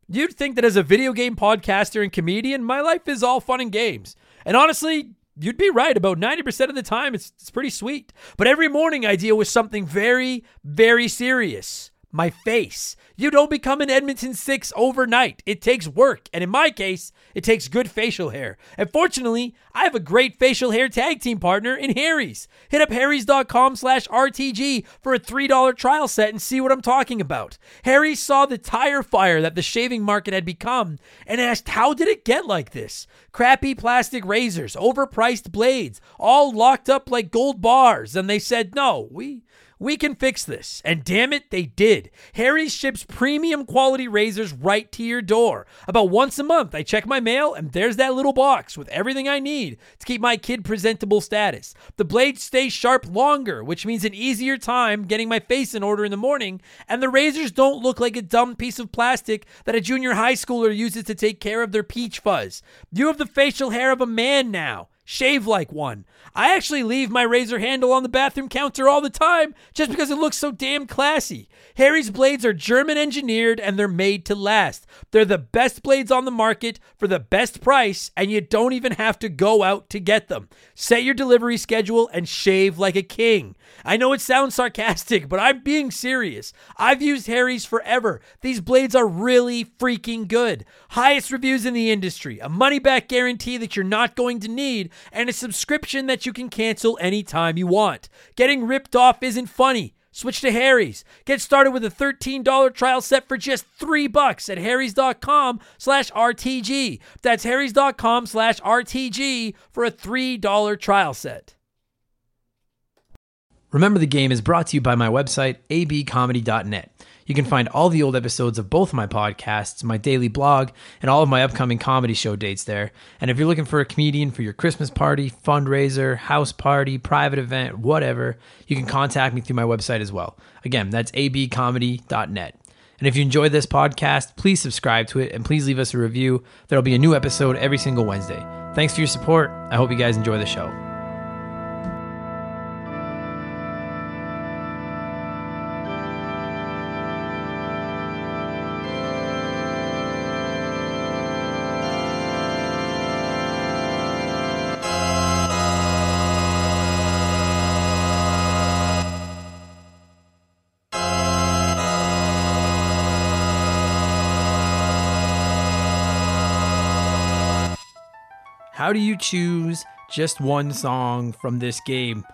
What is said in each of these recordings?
You'd think that as a video game podcaster and comedian, my life is all fun and games. And honestly, you'd be right. About 90% of the time, it's pretty sweet. But every morning I deal with something very, very serious. My face. You don't become an Edmonton Six overnight. It takes work. And in my case, it takes good facial hair. And fortunately, I have a great facial hair tag team partner in Harry's. Hit up harrys.com/RTG for a $3 trial set and see what I'm talking about. Harry's saw the tire fire that the shaving market had become and asked, how did it get like this? Crappy plastic razors, overpriced blades, all locked up like gold bars. And they said, no, we can fix this. And damn it, they did. Harry's ships premium quality razors right to your door. About once a month, I check my mail, and there's that little box with everything I need to keep my kid presentable status. The blades stay sharp longer, which means an easier time getting my face in order in the morning, and the razors don't look like a dumb piece of plastic that a junior high schooler uses to take care of their peach fuzz. You have the facial hair of a man now. Shave like one. I actually leave my razor handle on the bathroom counter all the time just because it looks so damn classy. Harry's blades are German engineered and they're made to last. They're the best blades on the market for the best price, and you don't even have to go out to get them. Set your delivery schedule and shave like a king. I know it sounds sarcastic, but I'm being serious. I've used Harry's forever. These blades are really freaking good. Highest reviews in the industry, a money-back guarantee that you're not going to need, and a subscription that you can cancel anytime you want. Getting ripped off isn't funny. Switch to Harry's. Get started with a $13 trial set for just $3 at harrys.com/RTG. That's harrys.com/RTG for a $3 trial set. Remember the Game is brought to you by my website, abcomedy.net. You can find all the old episodes of both of my podcasts, my daily blog, and all of my upcoming comedy show dates there. And if you're looking for a comedian for your Christmas party, fundraiser, house party, private event, whatever, you can contact me through my website as well. Again, that's abcomedy.net. And if you enjoy this podcast, please subscribe to it and please leave us a review. There'll be a new episode every single Wednesday. Thanks for your support. I hope you guys enjoy the show. How do you choose just one song from this game?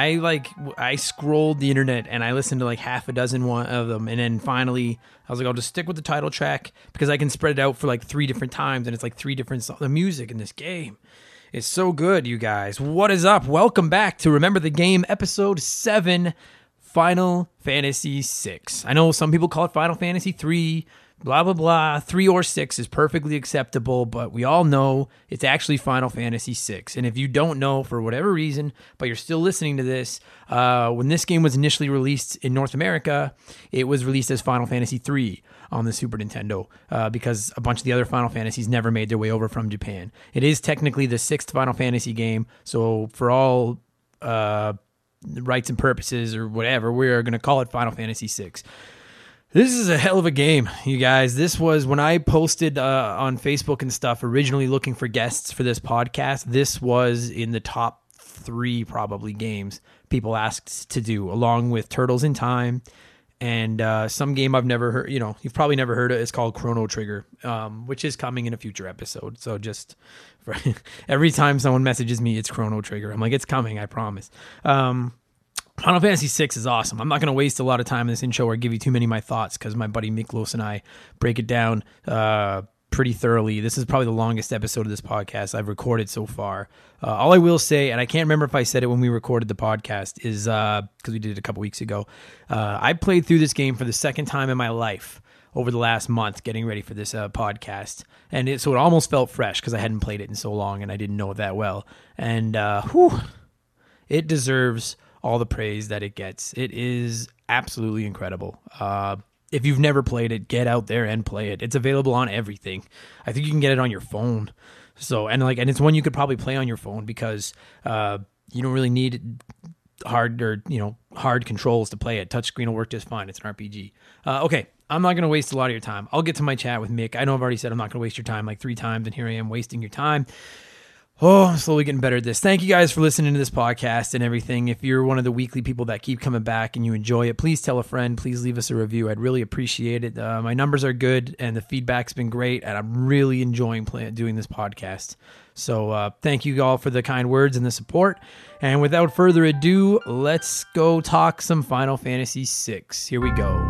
I scrolled the internet and I listened to like half a dozen of them, and then finally I was like, I'll just stick with the title track because I can spread it out for like 3 different times, and it's like 3 different songs. The music in this game is so good, you guys. What is up? Welcome back to Remember the Game, episode 7, Final Fantasy VI. I know some people call it Final Fantasy 3. Blah, blah, blah. 3 or 6 is perfectly acceptable, but we all know it's actually Final Fantasy VI. And if you don't know for whatever reason, but you're still listening to this, when this game was initially released in North America, it was released as Final Fantasy 3 on the Super Nintendo because a bunch of the other Final Fantasies never made their way over from Japan. It is technically the 6th Final Fantasy game, so for all rights and purposes or whatever, we're going to call it Final Fantasy VI. This is a hell of a game, you guys. This was when I posted on Facebook and stuff, originally looking for guests for this podcast. This was in the top 3 probably games people asked to do, along with Turtles in Time and some game I've never heard. You know, you've probably never heard of. It's called Chrono Trigger, which is coming in a future episode. So just for every time someone messages me, it's Chrono Trigger. I'm like, it's coming, I promise. Final Fantasy VI is awesome. I'm not going to waste a lot of time in this intro or give you too many of my thoughts because my buddy Miklos and I break it down pretty thoroughly. This is probably the longest episode of this podcast I've recorded so far. All I will say, and I can't remember if I said it when we recorded the podcast, is because we did it a couple weeks ago, I played through this game for the second time in my life over the last month getting ready for this podcast. And so it almost felt fresh because I hadn't played it in so long and I didn't know it that well. And it deserves all the praise that it gets. It is absolutely incredible. If you've never played it, get out there and play it. It's available on everything. I think you can get it on your phone. So, and it's one you could probably play on your phone because you don't really need hard controls to play it. Touchscreen will work just fine. It's an RPG. Okay, I'm not going to waste a lot of your time. I'll get to my chat with Mick. I know I've already said I'm not going to waste your time like 3 times, and here I am wasting your time. Oh, I'm slowly getting better at this. Thank you guys for listening to this podcast and everything. If you're one of the weekly people that keep coming back and you enjoy it, please tell a friend. Please leave us a review. I'd really appreciate it. My numbers are good and the feedback's been great, and I'm really enjoying doing this podcast. So thank you all for the kind words and the support. And without further ado, let's go talk some Final Fantasy VI. Here we go.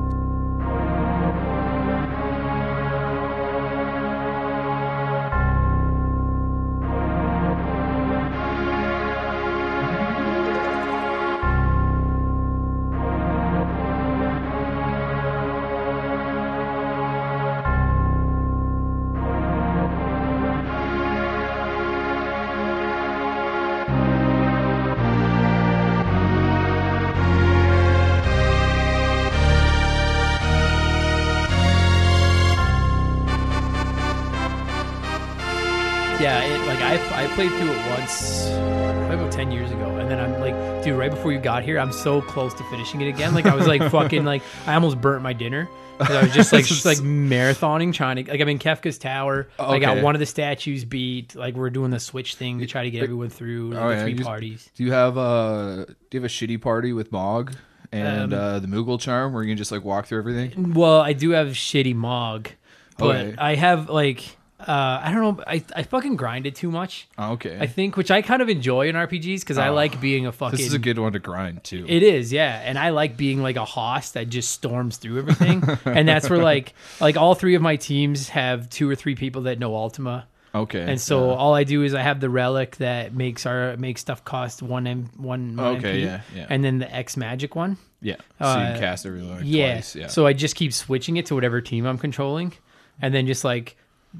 Yeah, I played through it once, probably about 10 years ago, and then I'm like, dude, right before you got here, I'm so close to finishing it again. Like I was like fucking like I almost burnt my dinner because I was just like marathoning trying to like I'm in Kefka's Tower. Okay. I got one of the statues beat. Like we're doing the Switch thing to try to get everyone through the 3 parties. Do you have a shitty party with Mog and the Moogle charm where you can just like walk through everything? Well, I do have shitty Mog, but I have like. I don't know. I fucking grinded too much. Okay. I think, which I kind of enjoy in RPGs because I like being a fucking... This is a good one to grind, too. It is, yeah. And I like being like a hoss that just storms through everything. And that's where like all 3 of my teams have 2 or 3 people that know Ultima. Okay. And so all I do is I have the relic that makes stuff cost one MP. Yeah. And then the X magic one. Yeah. So you can cast everything twice. Yeah. So I just keep switching it to whatever team I'm controlling. And then just like...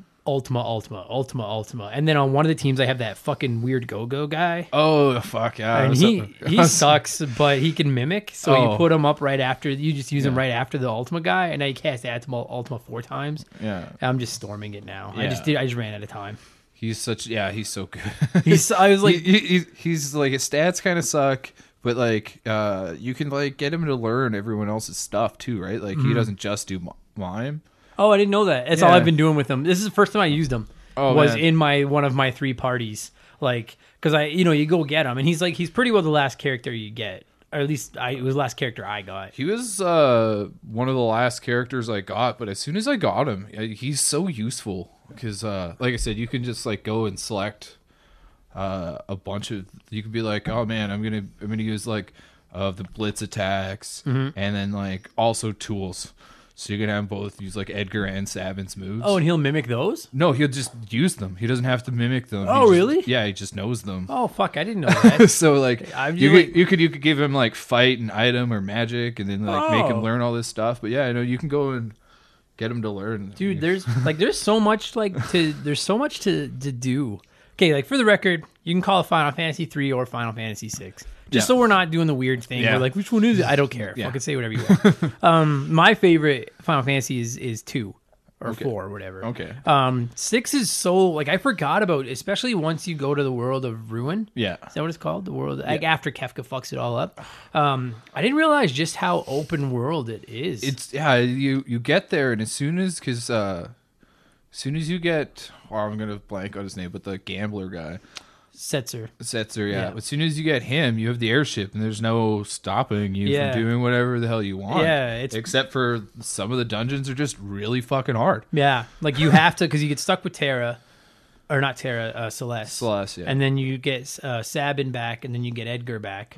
Ultima. And then on one of the teams, I have that fucking weird go-go guy. Oh, fuck, yeah. And he sucks, but he can mimic. So you put him up right after, you just use him right after the Ultima guy, and I cast Ultima 4 times. Yeah. I'm just storming it now. Yeah. I just ran out of time. He's so good. He's like... he's like, his stats kind of suck, but like, you can like get him to learn everyone else's stuff too, right? Like, he doesn't just do mime. Oh, I didn't know that. That's all I've been doing with him. This is the first time I used him. In one of my 3 parties. Like, because you go get him, and he's pretty well the last character you get. Or at least it was the last character I got. He was one of the last characters I got, but as soon as I got him, he's so useful. Because, like I said, you can just like go and select a bunch of... You could be like, oh man, I'm gonna use like the blitz attacks, and then like also tools. So you can have both use like Edgar and Sabin's moves. Oh, and he'll mimic those? No, he'll just use them. He doesn't have to mimic them. Oh, really? Yeah, he just knows them. Oh, fuck, I didn't know that. So like you could give him like fight and item or magic, and then like make him learn all this stuff. But yeah, I know you can go and get him to learn. Dude, there's so much to do. Okay, like for the record, you can call it Final Fantasy 3 or Final Fantasy 6. Just so we're not doing the weird thing. We're like, which one is it? I don't care. Fucking say whatever you want. My favorite Final Fantasy is 2 or 4 or whatever. Okay. 6 is so, like, I forgot about, especially once you go to the world of Ruin. Yeah. Is that what it's called? The world, like after Kefka fucks it all up. I didn't realize just how open world it is. It's, you get there, and as soon as you get, I'm going to blank on his name, but the gambler guy. Setzer, yeah. As soon as you get him, you have the airship, and there's no stopping you from doing whatever the hell you want. Yeah, except for some of the dungeons are just really fucking hard. Yeah, like you have to, because you get stuck with Terra, or not Terra, Celeste. Celeste, yeah. And then you get Sabin back, and then you get Edgar back.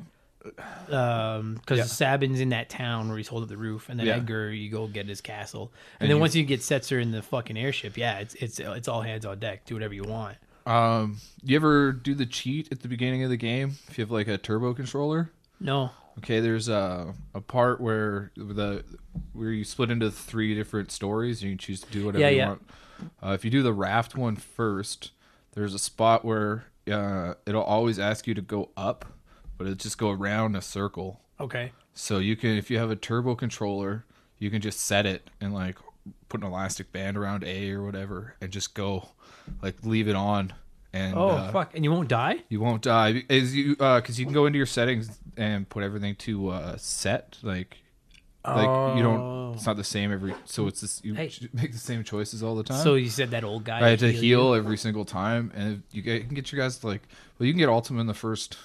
Because Sabin's in that town where he's holding the roof, and then Edgar, you go get his castle, and then once you get Setzer in the fucking airship, it's all hands on deck. Do whatever you want. You ever do the cheat at the beginning of the game if you have like a turbo controller? No. Okay, there's a part where you split into 3 different stories. You can choose to do whatever you want. If you do the raft one first, there's a spot where it'll always ask you to go up, but it'll just go around a circle. Okay. So you can, if you have a turbo controller, you can just set it and like put an elastic band around A or whatever, and just go, like, leave it on. And fuck! And you won't die? You won't die, because you can go into your settings and put everything to set, like Like you don't. It's not the same every. So it's this. You Hey. make the same choices all the time. So you said that old guy. I had to heal heal you? every single time, and you can get your guys to like. Well, you can get Ultima in the first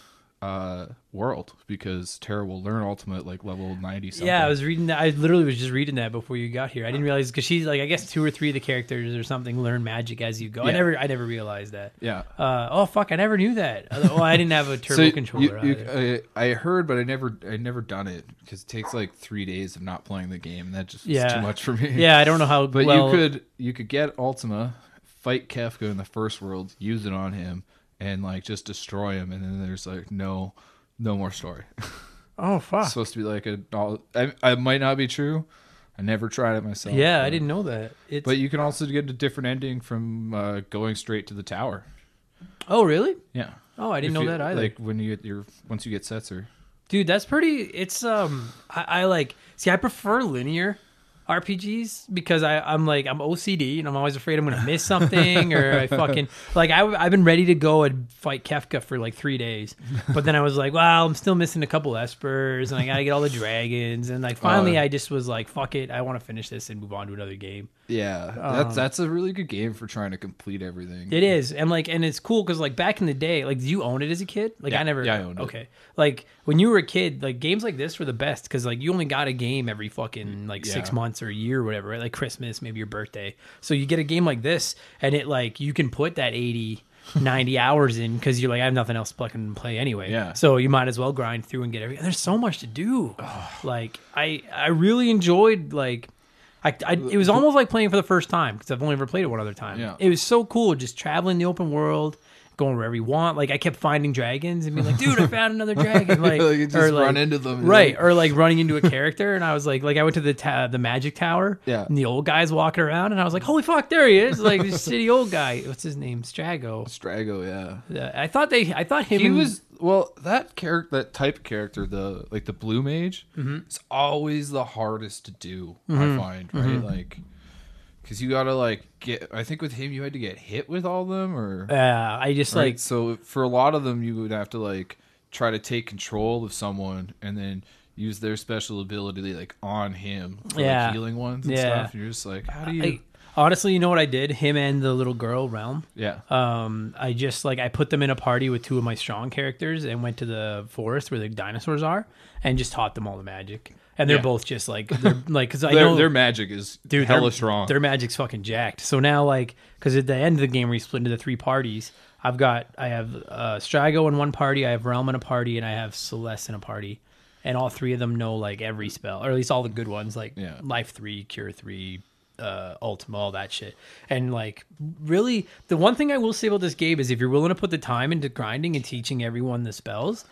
world because Terra will learn Ultima at like level 90 something. Yeah, I was reading that. I literally was just reading that before you got here. I didn't realize because she's like, I guess 2 or 3 of the characters or something learn magic as you go. Yeah. I never realized that. Yeah. Oh fuck, I never knew that. Oh, I didn't have a turbo controller. either. I heard, but I never done it because it takes like 3 days of not playing the game, and that just was Yeah. too much for me. Yeah, I don't know how. But well, you could get Ultima, fight Kefka in the first world, use it on him, and like just destroy him, and then there's like no more story. Oh fuck. It's supposed to be like I might not be true. I never tried it myself. Yeah, but, I didn't know that. But you can also get a different ending from going straight to the tower. Oh really? Yeah. Oh, I didn't know that either. Like when you get once you get Setzer. Dude, that's pretty. It's I like. See, I prefer linear RPGs because I'm OCD and I'm always afraid I'm gonna miss something or I fucking like I've been ready to go and fight Kefka for like 3 days, but then I was like, well, I'm still missing a couple espers and I gotta get all the dragons and like finally I just was like, fuck it, I want to finish this and move on to another game. Yeah, that's a really good game for trying to complete everything. It is, and it's cool because like back in the day, like, did you own it as a kid? Like I never. Yeah, I owned it. Okay, like when you were a kid, like games like this were the best because like you only got a game every fucking 6 months or a year or whatever, right? Like Christmas, maybe your birthday. So you get a game like this, and it like you can put that 80, 90 hours in because you're like, I have nothing else to fucking play anyway. Yeah. So you might as well grind through and get everything. There's so much to do. Like I really enjoyed like. It was almost like playing for the first time because I've only ever played it one other time. Yeah. It was so cool just traveling the open world, going wherever you want. Like I kept finding dragons and being like, dude, I found another dragon. Like, you just run into them. Right. Or like running into a character. And I was like I went to the magic tower. Yeah. And the old guy's walking around and I was like, holy fuck, there he is. Like this shitty old guy. What's his name? Strago. Strago, yeah. I thought him He and- was that type of character, the blue mage, is always the hardest to do. I find right, like because you gotta like get. I think with him you had to get hit with all of them, or I just right? like So for a lot of them you would have to like try to take control of someone and then use their special ability like on him for like, healing ones and stuff. And you're just like, how do you? Honestly, you know what I did? Him and the little girl, Realm. Yeah. I just I put them in a party with 2 of my strong characters and went to the forest where the dinosaurs are and just taught them all the magic. And they're both just they're like, because I know their magic is hella strong. Their magic's fucking jacked. So now because at the end of the game where you split into the 3 parties, I have Strago in one party, I have Realm in a party, and I have Celeste in a party. And all 3 of them know like every spell, or at least all the good ones, like Life 3, Cure 3, Ultima, all that shit. And like really the one thing I will say about this game is if you're willing to put the time into grinding and teaching everyone the spells,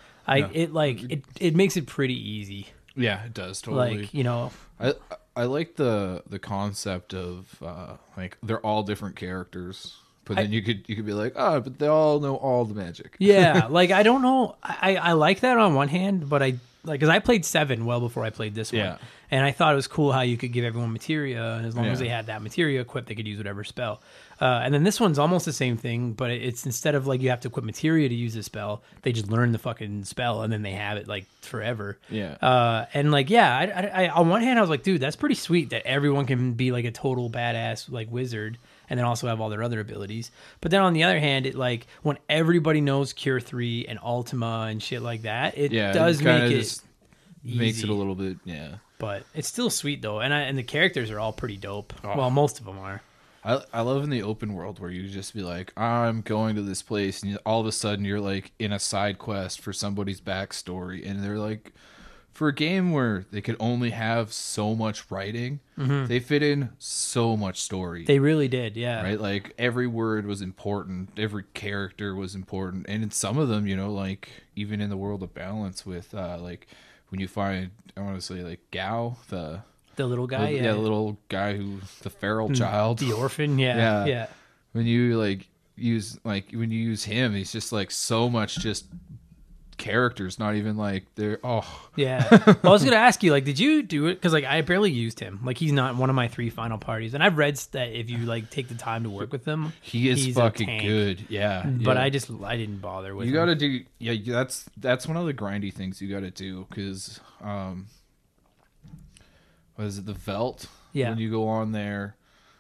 it makes it pretty easy. Yeah, it does totally. Like, I like the concept of like they're all different characters, but then you could be like, but they all know all the magic. Yeah, like I don't know. I like that on one hand, but because I played 7 well before I played this one. Yeah. And I thought it was cool how you could give everyone materia, and as long as Yeah. they had that materia equipped, they could use whatever spell. And then this one's almost the same thing, but it's instead of like you have to equip materia to use a spell, they just learn the fucking spell and then they have it like forever. Yeah. And like, yeah, I on one hand I was like, dude, that's pretty sweet that everyone can be like a total badass like wizard and then also have all their other abilities. But then on the other hand, it like when everybody knows Cure 3 and Ultima and shit like that, it does make it makes easy. it a little bit But it's still sweet though, and the characters are all pretty dope. Well, most of them are. I love in the open world where you just be like, I'm going to this place, and all of a sudden you're like in a side quest for somebody's backstory, and they're like, for a game where they could only have so much writing, they fit in so much story. They really did, yeah. Right, like every word was important, every character was important, and in some of them, like even in the world of balance with like when you find, I want to say like Gao, the little guy, the little guy the feral child, the orphan, yeah. When you when you use him, he's just like so much just characters, not even like they're yeah. Well, I was gonna ask you, like, did you do it? Because like I barely used him. Like he's not one of my 3 final parties, and I've read that if you like take the time to work with him, he's a fucking tank. good. Yeah, But I didn't bother with. You him. got to do. Yeah, that's one of the grindy things you got to do because what is it, the Veld? Yeah. When you go on there,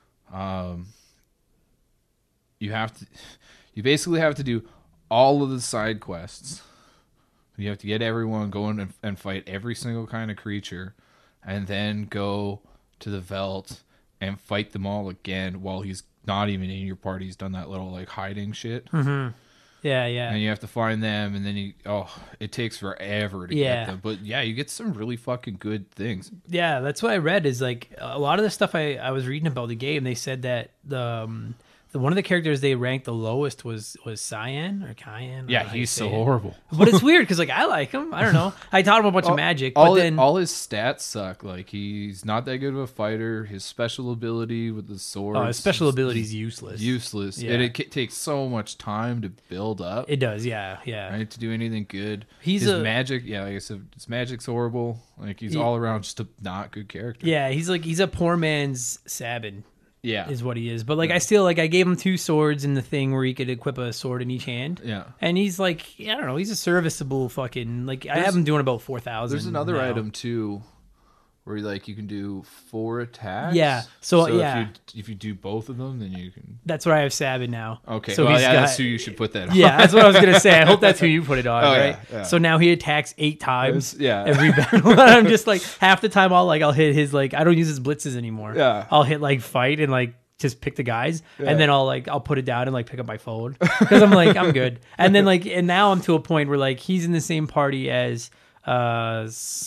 you basically have to do all of the side quests. You have to get everyone going and fight every single kind of creature, and then go to the Veld and fight them all again while he's not even in your party. He's done that little like hiding shit. Mm-hmm. Yeah, yeah. And you have to find them, and then it takes forever to get them. But yeah, you get some really fucking good things. Yeah, that's what I read is like a lot of the stuff I was reading about the game. They said that the one of the characters they ranked the lowest was Cyan or Cyan. Yeah, he's so horrible. But it's weird because like I like him. I don't know. I taught him a bunch of magic, but then all his stats suck. Like he's not that good of a fighter. His special ability with the sword, his special ability is useless. Useless. Yeah. And it takes so much time to build up. It does. Yeah, yeah. Right, to do anything good. His magic. Yeah, like I said, his magic's horrible. Like he's all around just a not good character. Yeah, he's a poor man's Sabin. Yeah, is what he is. But like, I still like I gave him 2 swords in the thing where he could equip a sword in each hand. Yeah, and he's like, I don't know, he's a serviceable fucking like. I have him doing about 4,000. There's another now. item too, where like you can do 4 attacks. Yeah. So yeah, if you do both of them, then you can. That's where I have Sabin now. Okay. So well, that's who you should put that on. Yeah, that's what I was gonna say. I hope that's who you put it on, right? Yeah. So now he attacks 8 times. Yeah. Every battle. And I'm just like half the time I'll hit his like I don't use his blitzes anymore. Yeah. I'll hit like fight and like just pick the guys, and then I'll put it down and like pick up my phone because I'm like I'm good. And then like and now I'm to a point where like he's in the same party as not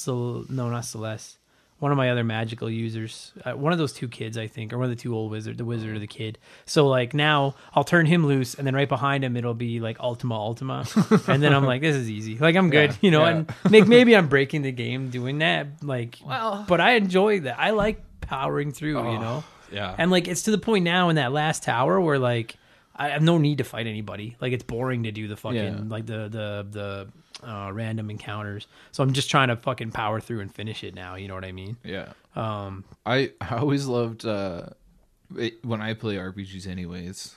Celeste, one of my other magical users, one of those 2 kids I think, or one of the 2 old the wizard or the kid. So like now I'll turn him loose, and then right behind him it'll be like Ultima, and then I'm like this is easy, like I'm good, and maybe I'm breaking the game doing that, like but I enjoy that. I like powering through, Yeah. And like it's to the point now in that last tower where like I have no need to fight anybody. Like it's boring to do the fucking like the random encounters. So I'm just trying to fucking power through and finish it now. You know what I mean? Yeah. I always loved when I play RPGs anyways,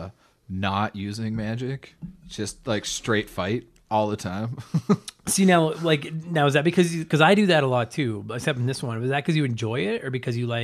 not using magic, just like straight fight all the time. See now is that because I do that a lot too, except in this one. Was that because you enjoy it or because you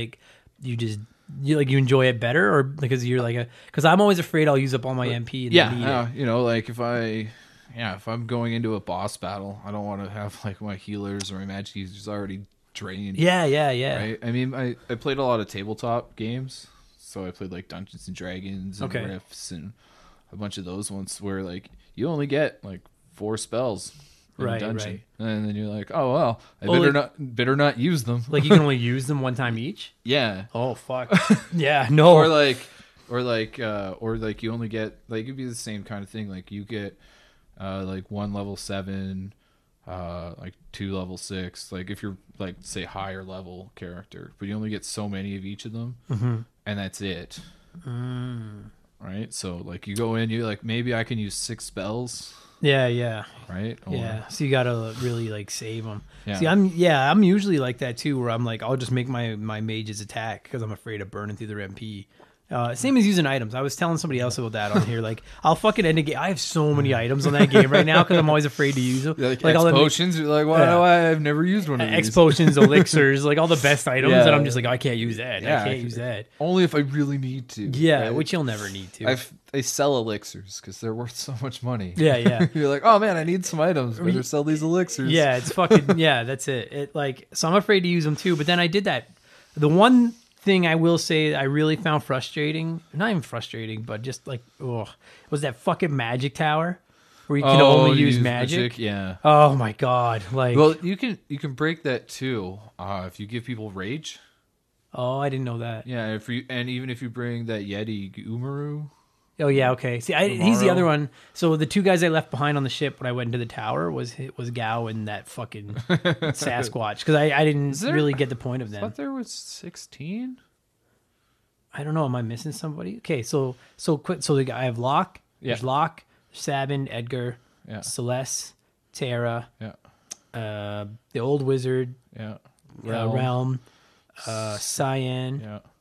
you enjoy it better, or because you're like because I'm always afraid I'll use up all my MP and like if I'm going into a boss battle, I don't want to have like my healers or my magic users already drained. Yeah. Right? I mean, I played a lot of tabletop games, so I played like Dungeons and Dragons and Rifts and a bunch of those ones where like you only get like 4 spells in a dungeon. Right. And then you're like, oh well, I better not use them. Like you can only use them one time each? Yeah. Oh fuck. Yeah, no. Or like you only get like it'd be the same kind of thing. Like you get like 1 level 7, like 2 level 6. Like if you're like say higher level character, but you only get so many of each of them, and that's it. Right. So like you go in, you're like maybe I can use 6 spells. Yeah. Right. Yeah. So you gotta really like save them. Yeah. See, I'm usually like that too, where I'm like I'll just make my mages attack because I'm afraid of burning through their MP. Same as using items. I was telling somebody else about that on here. Like, I'll fucking end a game. I have so many items on that game right now because I'm always afraid to use them. Like X potions, you're like, why do I've never used one of these? X potions, elixirs, like all the best items, and I'm just like, I can't use that. I can't use that. Only if I really need to. Yeah, right? Which you'll never need to. They sell elixirs because they're worth so much money. Yeah. You're like, oh man, I need some items. Better sell these elixirs. Yeah, it's fucking, that's it. So I'm afraid to use them too, but then I did that. The one thing I will say I really found frustrating, not even frustrating, but just like, was that fucking magic tower where you can only use magic. Yeah. Oh my god. Like, well, you can break that too if you give people rage. Oh, I didn't know that. Yeah, even if you bring that Yeti Umaru. Oh yeah, okay. See, he's the other one. So the 2 guys I left behind on the ship when I went into the tower was Gao and that fucking Sasquatch because I didn't really get the point of them. I thought there was 16. I don't know. Am I missing somebody? Okay, so quick. So I have Locke. Yeah. There's Locke, Sabin, Edgar, yeah. Celeste, Terra. Yeah. The old wizard. Yeah. Realm. Cyan.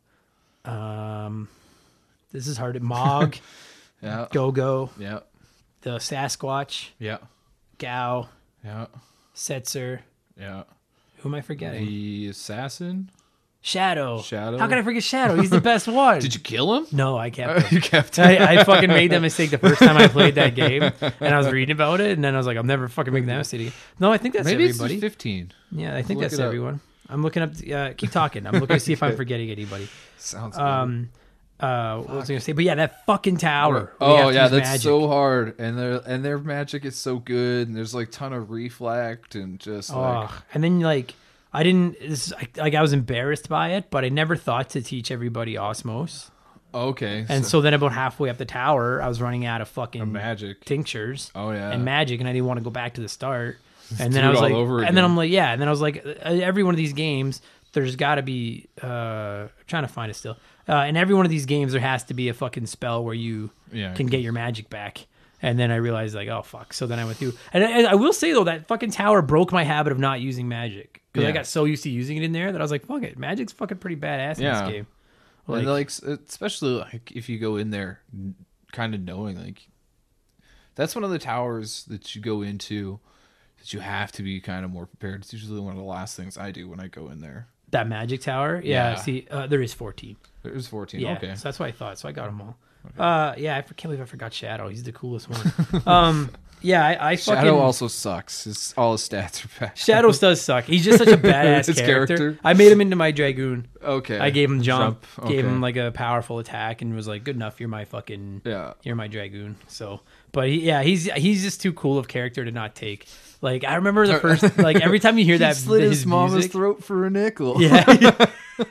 Yeah. This is hard. Mog. Yeah. Go-Go. Yeah. The Sasquatch. Yeah. Gao. Yeah. Setzer. Yeah. Who am I forgetting? The assassin. Shadow. Shadow? How can I forget Shadow? He's the best one. Did you kill him? No, I kept him. You kept him. I fucking made that mistake the first time I played that game, and I was reading about it, and then I was like, I'm never fucking making that mistake again. No, I think that's Maybe everybody. it's 15. Yeah, I think Look that's it up. everyone. I'm looking up. Keep talking. I'm looking to see if I'm forgetting anybody. Sounds good. What was I gonna say? But yeah, that fucking tower. We Oh have to yeah, use that's magic. so hard, and their magic is so good, and there's like ton of reflect and just like And then like I didn't. I was embarrassed by it, but I never thought to teach everybody Osmos. okay, And so then about halfway up the tower, I was running out of fucking magic. tinctures. Oh yeah, And magic, and I didn't want to go back to the start. And do then I it was all like, over and then again. I'm like, yeah. And then I was like, every one of these games, there's got to be. I'm trying to find it still. In every one of these games, there has to be a fucking spell where you Yeah. can get your magic back. And then I realized like, oh fuck. So then I went through, and I will say though that fucking tower broke my habit of not using magic because I Yeah. got so used to using it in there that I was like, fuck it, magic's fucking pretty badass in Yeah. this game. And like especially like if you go in there kind of knowing like that's one of the towers that you go into that you have to be kind of more prepared. It's usually one of the last things I do when I go in there. That magic tower, yeah. Yeah. See, there is 14. There's 14. Yeah, Okay. so that's what I thought. So I got them all. Yeah, can't believe I forgot Shadow. He's the coolest one. Yeah, I fucking Shadow also sucks. All his stats are bad. Shadow does suck. He's just such a badass His character. character? I made him into my Dragoon. Okay. I gave him jump, gave him Okay. like a powerful attack, and was like, "Good enough. You're my fucking, Yeah. you're my Dragoon." So, but he's just too cool of character to not take. Like I remember the first, like every time you hear that, his music, throat for a nickel. yeah.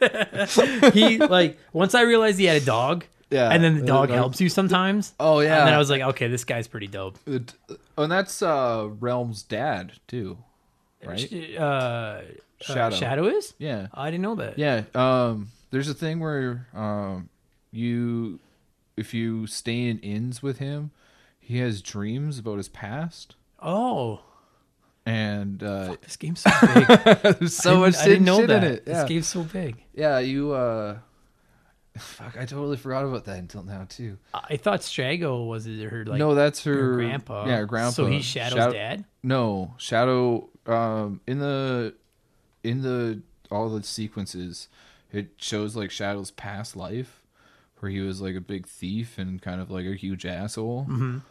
He like once I realized he had a dog, Yeah. and then the dog Like- helps you sometimes. Oh yeah. And then I was like, okay, this guy's pretty dope. And that's Realm's dad too, right? Shadow is? Yeah. I didn't know that. Yeah. There's a thing where if you stay in inns with him, he has dreams about his past, Oh, and this game's so big. there's so much I didn't know shit that. in it. This Yeah. game's so big. Yeah. You. Fuck! I totally forgot about that until now too. I thought Strago was her like No, that's her her grandpa. Yeah, her grandpa. So he's Shadow's dad. No, Shadow. In the all the sequences, it shows like Shadow's past life, where he was like a big thief and kind of like a huge asshole,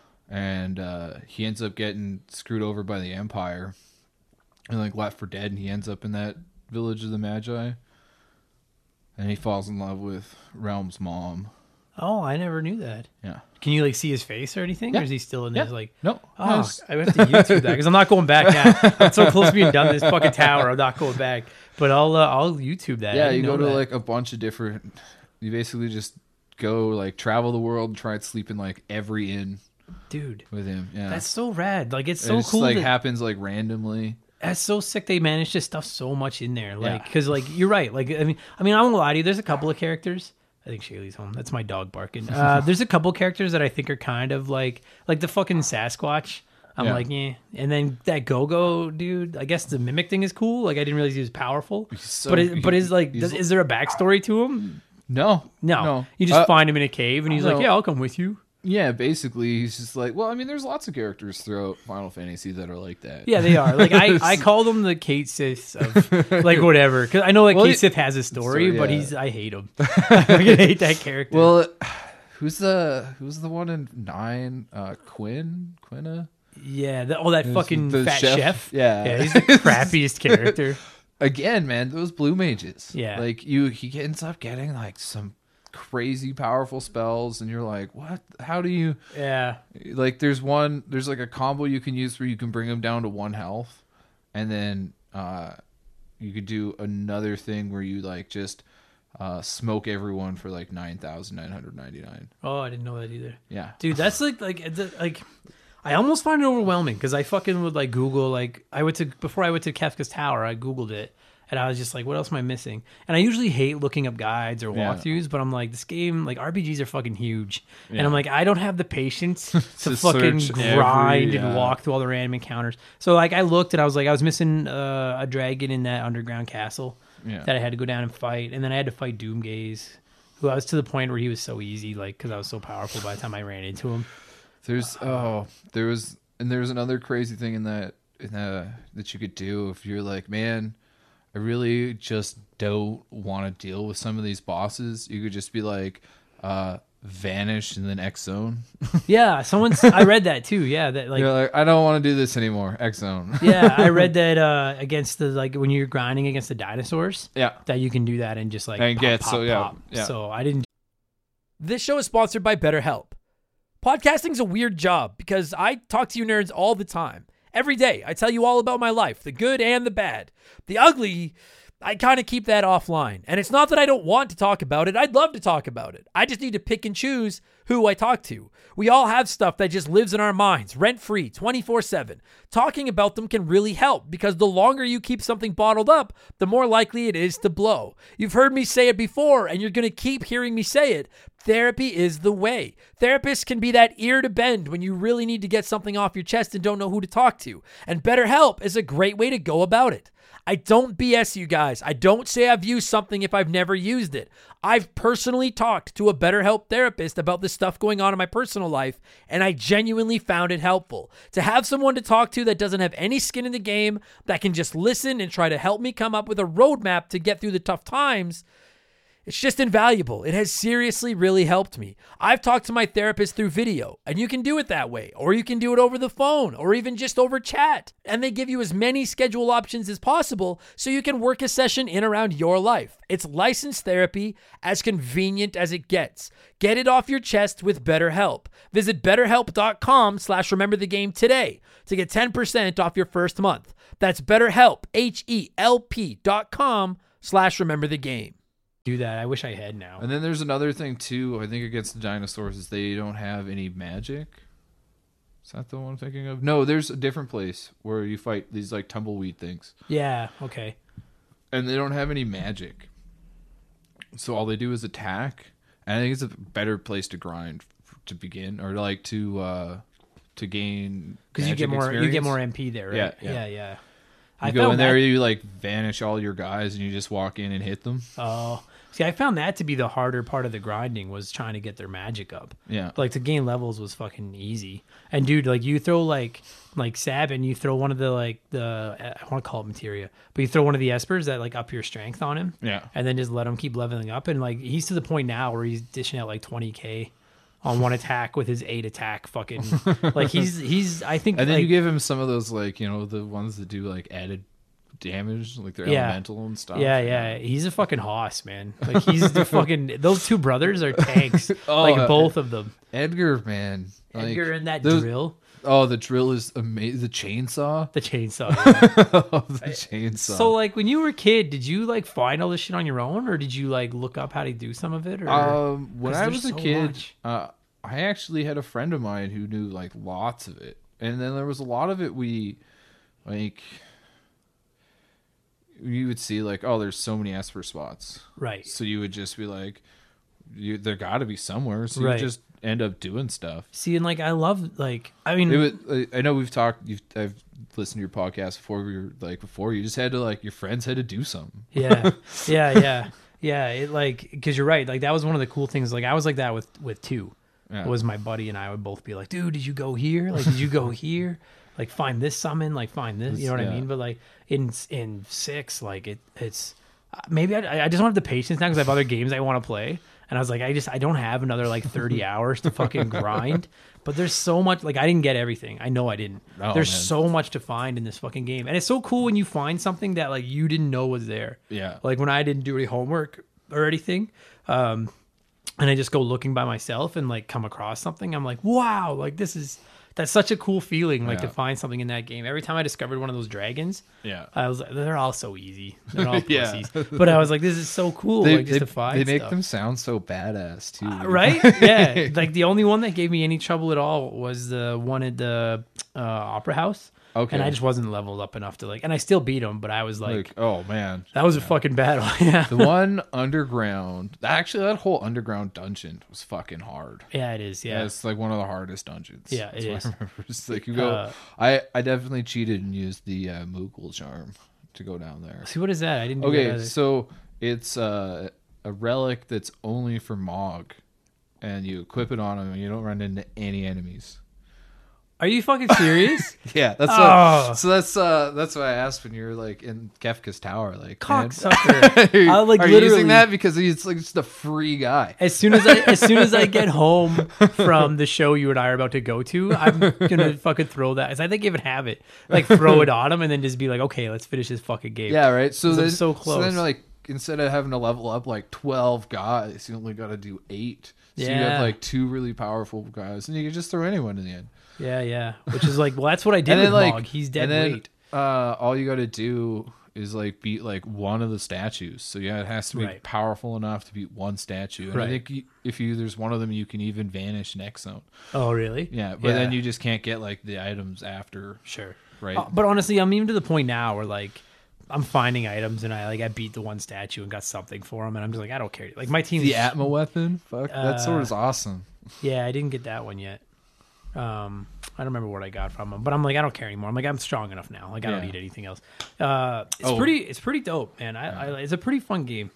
and he ends up getting screwed over by the Empire, and like left for dead, and he ends up in that village of the Magi, and he falls in love with Realm's mom. Oh, I never knew that. Yeah. Can you like see his face or anything, Yeah. or is he still in Yeah. his like? No. Oh, Nice. I have to YouTube that because I'm not going back now. I'm so close to being done this fucking tower. I'm not going back. But I'll YouTube that. I Yeah, didn't you go know to that. like a bunch of different. You basically just go like travel the world and try to sleep in like every inn dude. with him. Yeah, That's so rad. Like it's And so it's cool. like that- happens like randomly. That's so sick. They managed to stuff so much in there. Like Yeah. because like you're right. Like I mean I won't lie to you. There's a couple of characters. I think Shaylee's home. That's my dog barking. There's a couple characters that I think are kind of like the fucking Sasquatch. I'm Yeah. like, yeah. And then that Go-Go dude, I guess the mimic thing is cool. Like I didn't realize he was powerful. so- but is like, he's- is there a backstory to him? No, No. You just find him in a cave and he's like, no. yeah, I'll come with you. Yeah, basically he's just like. Well, I mean, there's lots of characters throughout Final Fantasy that are like that. Yeah, they are. Like I call them the Kate Sith of like whatever. Because I know like Well, Kate Sith has a story, so, but yeah. I hate him. I fucking hate that character. Well, who's the one in 9? Quinna. Yeah, that fucking the fat chef. Yeah. He's the crappiest character. Again, man, those blue mages. Yeah. Like he ends up getting like some crazy powerful spells, and you're like, what? How do you? Yeah, Like, there's like a combo you can use where you can bring him down to 1 health, and then you could do another thing where you like just smoke everyone for like 9,999. oh, I didn't know that either. Yeah. Dude, that's like I almost find it overwhelming because I fucking would like Google like before I went to Kefka's Tower, I Googled it. And I was just like, what else am I missing? And I usually hate looking up guides or Yeah. walkthroughs, but I'm like, this game, like RPGs are fucking huge. And Yeah. I'm like, I don't have the patience to To fucking search grind every, and yeah. walk through all the random encounters. So like I looked and I was like, I was missing a dragon in that underground castle Yeah. that I had to go down and fight. And then I had to fight Doomgaze, who I was to the point where he was so easy, like, because I was so powerful by the time I ran into him. There was another crazy thing in that that you could do if you're like, man, I really just don't want to deal with some of these bosses. You could just be like, vanish and then X zone. Yeah, I read that too. Yeah, that like, You're like, I don't want to do this anymore. X zone. yeah, I read that against the like when you're grinding against the dinosaurs. Yeah. That you can do that and just like And pop, get pop, so yeah, pop. yeah. So I didn't. This show is sponsored by BetterHelp. Podcasting's a weird job because I talk to you nerds all the time. Every day, I tell you all about my life, the good and the bad. The ugly, I kind of keep that offline. And it's not that I don't want to talk about it. I'd love to talk about it. I just need to pick and choose who I talk to. We all have stuff that just lives in our minds, rent-free, 24/7. Talking about them can really help because the longer you keep something bottled up, the more likely it is to blow. You've heard me say it before, and you're going to keep hearing me say it. Therapy is the way. Therapists can be that ear to bend when you really need to get something off your chest and don't know who to talk to. And BetterHelp is a great way to go about it. I don't BS you guys. I don't say I've used something if I've never used it. I've personally talked to a BetterHelp therapist about the stuff going on in my personal life, and I genuinely found it helpful. To have someone to talk to that doesn't have any skin in the game, that can just listen and try to help me come up with a roadmap to get through the tough times, it's just invaluable. It has seriously really helped me. I've talked to my therapist through video, and you can do it that way, or you can do it over the phone, or even just over chat. And they give you as many schedule options as possible so you can work a session in around your life. It's licensed therapy, as convenient as it gets. Get it off your chest with BetterHelp. Visit betterhelp.com/rememberthegame today to get 10% off your first month. That's BetterHelp, HELP.com/rememberthegame. do that. I wish I had now. And then there's another thing too. I think against the dinosaurs is they don't have any magic. Is that the one I'm thinking of? No, there's a different place where you fight these like tumbleweed things, Yeah. Okay. and they don't have any magic. So all they do is attack. And I think it's a better place to grind to begin, or like to gain Because you magic get experience. more MP there, right? Yeah. Yeah. You go in there, you like vanish all your guys, and you just walk in and hit them. Oh, see, I found that to be the harder part of the grinding was trying to get their magic up. Yeah. Like to gain levels was fucking easy. And dude, like you throw like Sabin, you throw one of the I want to call it materia, but you throw one of the espers that like up your strength on him. Yeah. And then just let him keep leveling up. And like he's to the point now where he's dishing out like 20k on one attack with his 8 attack fucking like he's I think. And then like, you give him some of those like, you know, the ones that do like added damage, like they're elemental and stuff. Yeah. He's a fucking hoss, man. Like he's the fucking. Those two brothers are tanks. Oh, like both of them. Edgar, man. Like, Edgar and that those- drill. Oh, the drill is amazing. The chainsaw. The chainsaw. Yeah. Oh, the chainsaw. So, like, when you were a kid, did you like find all this shit on your own, or did you like look up how to do some of it? Or when 'cause I there's was a so kid, much. I actually had a friend of mine who knew like lots of it, and then there was a lot of it we like. You would see like, oh, there's so many Esper spots, Right. so you would just be like, there got to be somewhere, so Right. you just end up doing stuff. See, and like, I love like, I mean, It was, I know we've talked. I've listened to your podcast before. We were like before. You just had to like your friends had to do something. yeah. It like because you're right. Like that was one of the cool things. Like I was like that with two. Yeah. Was my buddy and I would both be like, dude, did you go here? Like, did you go here? Like, find this summon. Like, find this. You know what I Yeah. mean? But like in 6, like it's maybe I just don't have the patience now because I have other games I want to play. And I was like, I don't have another like 30 hours to fucking grind. But there's so much. Like I didn't get everything. I know I didn't. Oh, there's man. so much to find in this fucking game, and it's so cool when you find something that like you didn't know was there. Yeah. Like when I didn't do any homework or anything, and I just go looking by myself and like come across something, I'm like, wow, like that's such a cool feeling, like to Yeah. find something in that game. Every time I discovered one of those dragons, Yeah. I was like, they're all so easy. They're all Yeah. pussies. But I was like, this is so cool, like just to find they make stuff. them sound so badass too. Right? Yeah. Like the only one that gave me any trouble at all was the one at the Opera House. Okay. And I just wasn't leveled up enough to like, and I still beat him, but I was like oh man, that was a fucking battle. Yeah. the one underground. Actually, that whole underground dungeon was fucking hard. Yeah, it is. Yeah, Yeah. it's like one of the hardest dungeons. Yeah, it That's what is. I remember. It's like you go. I definitely cheated and used the Moogle charm to go down there. See, what is that? I didn't do that Okay, either. so it's a relic that's only for Mog, and you equip it on him, and you don't run into any enemies. Are you fucking serious? Yeah, that's Oh. what, so that's why I asked when you were like in Kefka's tower, like, man, Cocksucker. I like are you literally using that because he's like just a free guy? As soon as I get home from the show you and I are about to go to, I'm gonna fucking throw that. 'Cause I think I even have it. Like throw it on him and then just be like, okay, let's finish this fucking game. Yeah, right. So 'Cause I'm then, so close. So then, like, instead of having to level up like 12 guys, you only got to do 8. So you Yeah. have like 2 really powerful guys, and you can just throw anyone in the end. Yeah. Which is like, well, that's what I did And with then like, Mog. He's dead and then, weight. all you got to do is like beat like one of the statues. So yeah, it has to be Right. powerful enough to beat one statue. And I Right. think if there's one of them, you can even vanish next zone. Oh, really? Yeah, but then you just can't get like the items after. Sure. Right. But honestly, I'm even to the point now where like I'm finding items and I beat the one statue and got something for him, and I'm just like, I don't care. Like my team. The Atma weapon, fuck, that sword is awesome. Yeah, I didn't get that one yet. I don't remember what I got from him, but I'm like, I don't care anymore. I'm like, I'm strong enough now. Like, I don't Yeah. need anything else. Oh. It's pretty dope, man. It's a pretty fun game.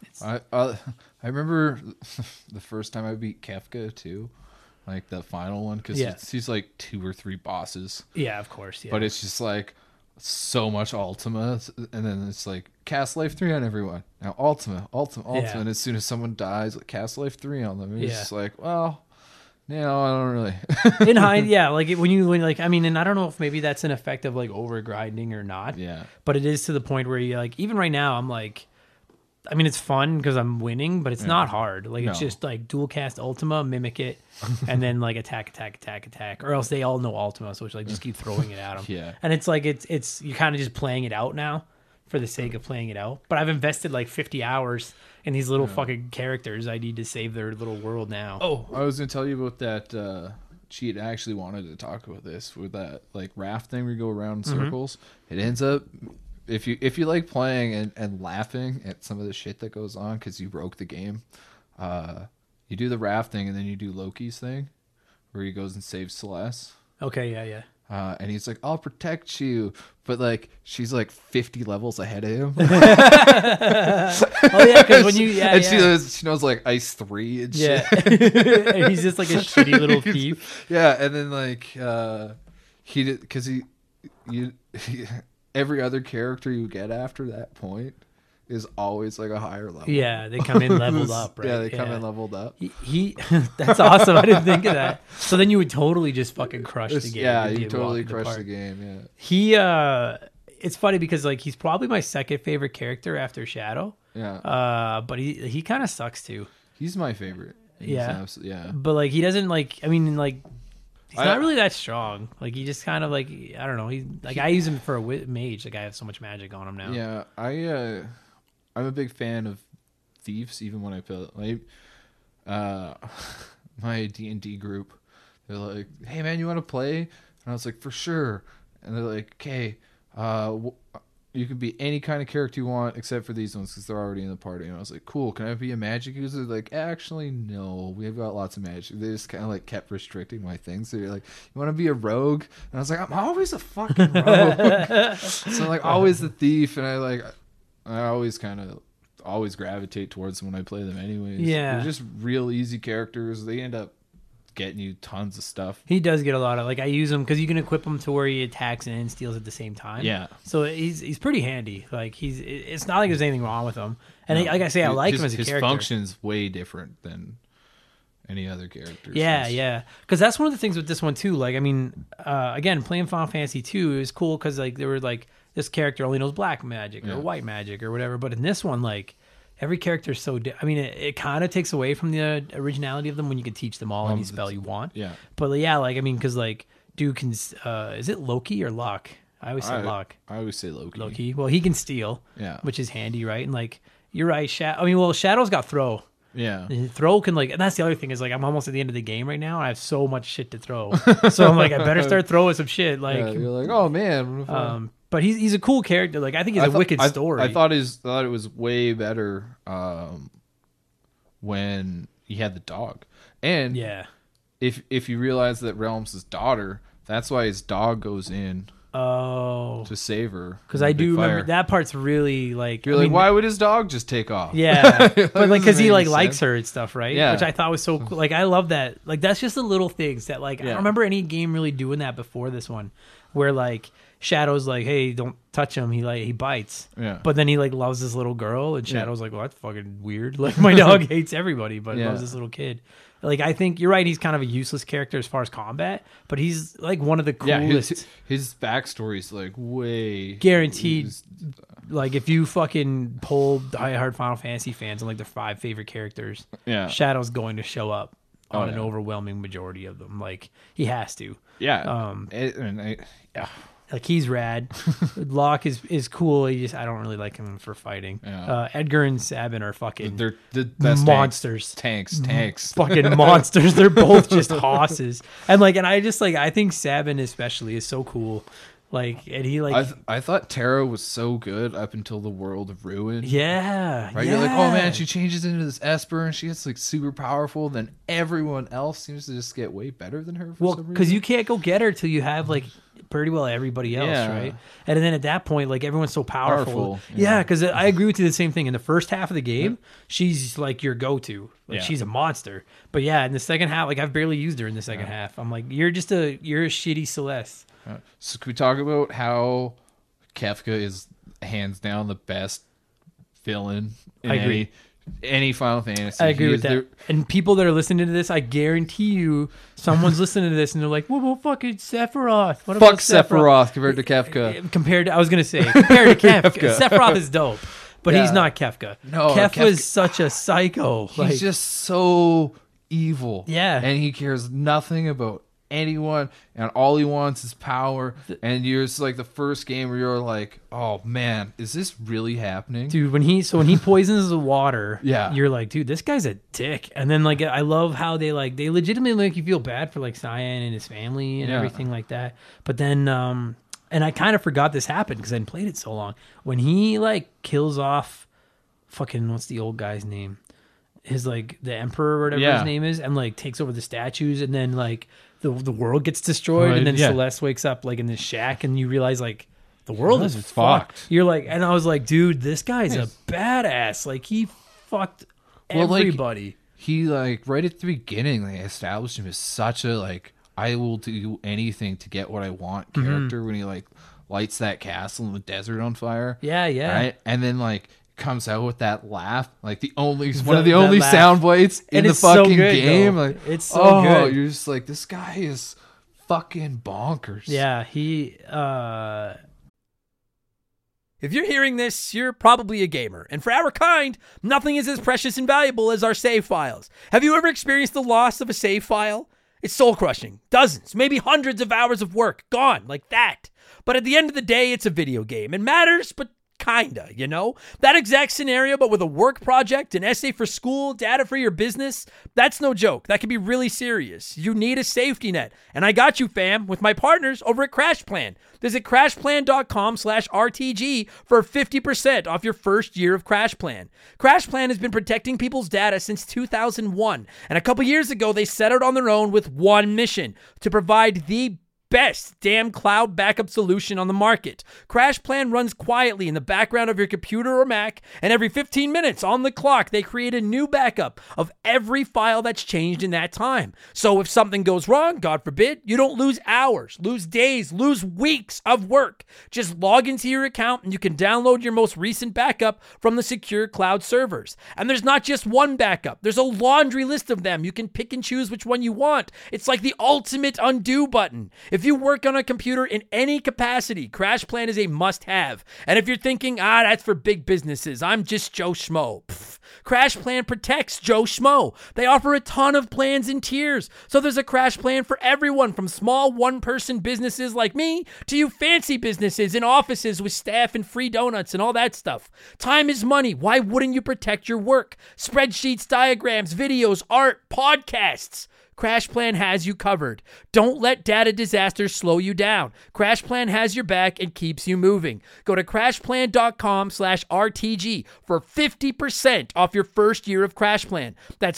I remember the first time I beat Kefka too, like the final one, because Yeah. he's like 2 or 3 bosses, Yeah, of course. Yeah, but it's just like so much Ultima, and then it's like cast Life 3 on everyone. Now Ultima, Yeah. and as soon as someone dies, like cast Life 3 on them. It's Yeah. just like, well, no, I don't really. in hind, yeah, like when like I mean, and I don't know if maybe that's an effect of like over grinding or not. Yeah. But it is to the point where you like even right now I'm like, I mean, it's fun because I'm winning, but it's not hard. Like it's No. just like dual cast Ultima, mimic it, and then like attack, or else they all know Ultima, so it's like just keep throwing it at them. Yeah. And it's like it's you're kind of just playing it out now for the sake of playing it out. But I've invested like 50 hours in these little fucking characters. I need to save their little world now. Oh, I was gonna tell you about that cheat. I actually wanted to talk about this with that like raft thing where you go around in circles. It ends up if you like playing and laughing at some of the shit that goes on because you broke the game. You do the raft thing and then you do Loki's thing where he goes and saves Celeste. Okay, yeah. And he's like, I'll protect you. But like, she's like 50 levels ahead of him. Oh yeah, because when you and she knows like Ice 3 and shit. yeah, and he's just like a shitty little thief. Yeah, and then like he did because he every other character you get after that point is always like a higher level. Yeah, they come in leveled up, right? Yeah, they come in leveled up. He that's awesome. I didn't think of that. So then you would totally just fucking crush the game. Yeah, You'd you get totally walked crush apart. the game. Yeah, He it's funny because like he's probably my second favorite character after Shadow. yeah. But he kind of sucks too. He's my favorite. He's Yeah. yeah. But like he doesn't like. I mean like. He's I- not really that strong. Like he just kind of like I don't know. He's like I use him for a mage. Like I have so much magic on him now. Yeah, I'm a big fan of thieves. Even when I play like my D&D group, they're like, "Hey man, you want to play?" And I was like, "For sure." And they're like, "Okay, you can be any kind of character you want except for these ones because they're already in the party." And I was like, "Cool, can I be a magic user?" They're like, actually, no, we've got lots of magic. They just kind of like kept restricting my things. So you're like, "You want to be a rogue?" And I was like, "I'm always a fucking rogue." So I'm like always the thief, and I always kind of always gravitate towards them when I play them anyways. Yeah. They're just real easy characters. They end up getting you tons of stuff. He does get a lot of like I use him because you can equip him to where he attacks and steals at the same time. Yeah. So he's pretty handy. Like it's not like there's anything wrong with him. And like I say, I like him as a his character. function's way different than any other characters. Yeah. Because that's one of the things with this one too. Like I mean, again, playing Final Fantasy 2 is cool because like there were like this character only knows black magic or white magic or whatever. But in this one, like every character is so. I mean, it kind of takes away from the originality of them when you can teach them all any spell you want. Yeah. But yeah, like I mean, because like dude can. Is it Loki or Locke? I always say Locke. I always say Loki. Loki. Well, he can steal. Yeah. Which is handy, right? And like you're right. Shadow's got throw. Yeah. And throw can like, and that's the other thing is like I'm almost at the end of the game right now, and I have so much shit to throw. So I'm like, I better start throwing some shit. Like, Yeah, you're like, oh man. What if I-" but he's a cool character. Like I think he's a wicked story. I thought it was way better when he had the dog. And yeah. if you realize that Realm's his daughter, that's why his dog goes in Oh, to save her. because in I the do big remember fire. that part's really like. You're I like, mean, why would his dog just take off? Yeah, but like Doesn't because he make like any likes sense. her and stuff, right? Yeah. Which I thought was so cool. Like I love that. Like that's just the little things that like I Yeah. don't remember any game really doing that before this one, where like Shadow's like, hey, don't touch him. He bites. Yeah. But then he like loves this little girl, and Shadow's like, well, that's fucking weird. Like my dog hates everybody, but Yeah. loves this little kid. Like I think you're right. He's kind of a useless character as far as combat, but he's like one of the Yeah, coolest. his backstory's like way Guaranteed. he's- Like if you fucking poll diehard Final Fantasy fans on like their 5 favorite characters, Yeah. Shadow's going to show up on an yeah. overwhelming majority of them. Like he has to. Yeah. Yeah. Like he's rad. Locke is cool. I don't really like him for fighting. Yeah. Edgar and Sabin are fucking They're the best monsters. Tanks. Fucking monsters. They're both just hosses. And I just like I think Sabin especially is so cool. Like and he like I thought Terra was so good up until the World of Ruin. yeah. Right? Yeah. You're like, oh man, she changes into this Esper and she gets like super powerful. Then everyone else seems to just get way better than her for Well, some because reason. you can't go get her till you have like pretty well everybody else, Yeah. right? And then at that point, like everyone's so powerful. Powerful, Yeah, yeah. because I agree with you. The same thing in the first half of the game, she's like your go-to. Like Yeah. she's a monster. But yeah, in the second half, like I've barely used her in the second half. I'm like, you're a shitty Celeste. So can we talk about how Kefka is hands down the best villain in I agree. any Final Fantasy? I agree He with is that. And people that are listening to this, I guarantee you, someone's listening to this and they're like, "What about fucking Sephiroth? What Fuck about Sephiroth compared to Kefka. Compared to, I was gonna say, compared to Kefka, Kefka. Sephiroth is dope, but he's Yeah. not Kefka. No, Kefka Kefka- is such a psycho. He's just so evil. Yeah. And he cares nothing about anyone, and all he wants is power. And you're just like the first game where you're like, oh man, is this really happening? dude, when he poisons the water, Yeah. you're like, dude, this guy's a dick. And then like I love how they legitimately make you feel bad for like Cyan and his family and Yeah. everything like that. But then and I kind of forgot this happened because I hadn't played it so long. When he like kills off fucking what's the old guy's name? His like the emperor or whatever Yeah. his name is, and like takes over the statues, and then like the world gets destroyed, Right, and then yeah. Celeste wakes up like in this shack, and you realize like the world is It's fucked. fucked. You're like, and I was like, dude, this guy's a badass. Like he fucked Well, like, everybody. He like right at the beginning they established him as such a like I will do anything to get what I want character when he like lights that castle in the desert on fire. Yeah, yeah. Right? And then like comes out with that laugh, like one of the that only laugh. sound bites in And the it's so fucking good, game. though. Like It's so good. You're just like, this guy is fucking bonkers. Yeah, he. If you're hearing this, you're probably a gamer. And for our kind, nothing is as precious and valuable as our save files. Have you ever experienced the loss of a save file? It's soul-crushing. Dozens, maybe hundreds of hours of work gone like that. But at the end of the day, it's a video game. It matters, but kinda, you know? That exact scenario, but with a work project, an essay for school, data for your business, that's no joke. That can be really serious. You need a safety net. And I got you, fam, with my partners over at CrashPlan. Visit CrashPlan.com/RTG for 50% off your first year of CrashPlan. CrashPlan has been protecting people's data since 2001. And a couple years ago, they set out on their own with one mission: to provide the best damn cloud backup solution on the market. CrashPlan runs quietly in the background of your computer or Mac, and every 15 minutes on the clock, they create a new backup of every file that's changed in that time. So if something goes wrong, God forbid, you don't lose hours, lose days, lose weeks of work. Just log into your account and you can download your most recent backup from the secure cloud servers. And there's not just one backup. There's a laundry list of them. You can pick and choose which one you want. It's like the ultimate undo button. If you work on a computer in any capacity, CrashPlan is a must-have. And if you're thinking, that's for big businesses, I'm just Joe Schmo. CrashPlan protects Joe Schmo. They offer a ton of plans and tiers. So there's a CrashPlan for everyone, from small one-person businesses like me to you fancy businesses in offices with staff and free donuts and all that stuff. Time is money. Why wouldn't you protect your work? Spreadsheets, diagrams, videos, art, podcasts. CrashPlan has you covered. Don't let data disasters slow you down. CrashPlan has your back and keeps you moving. Go to CrashPlan.com/RTG for 50% off your first year of CrashPlan. That's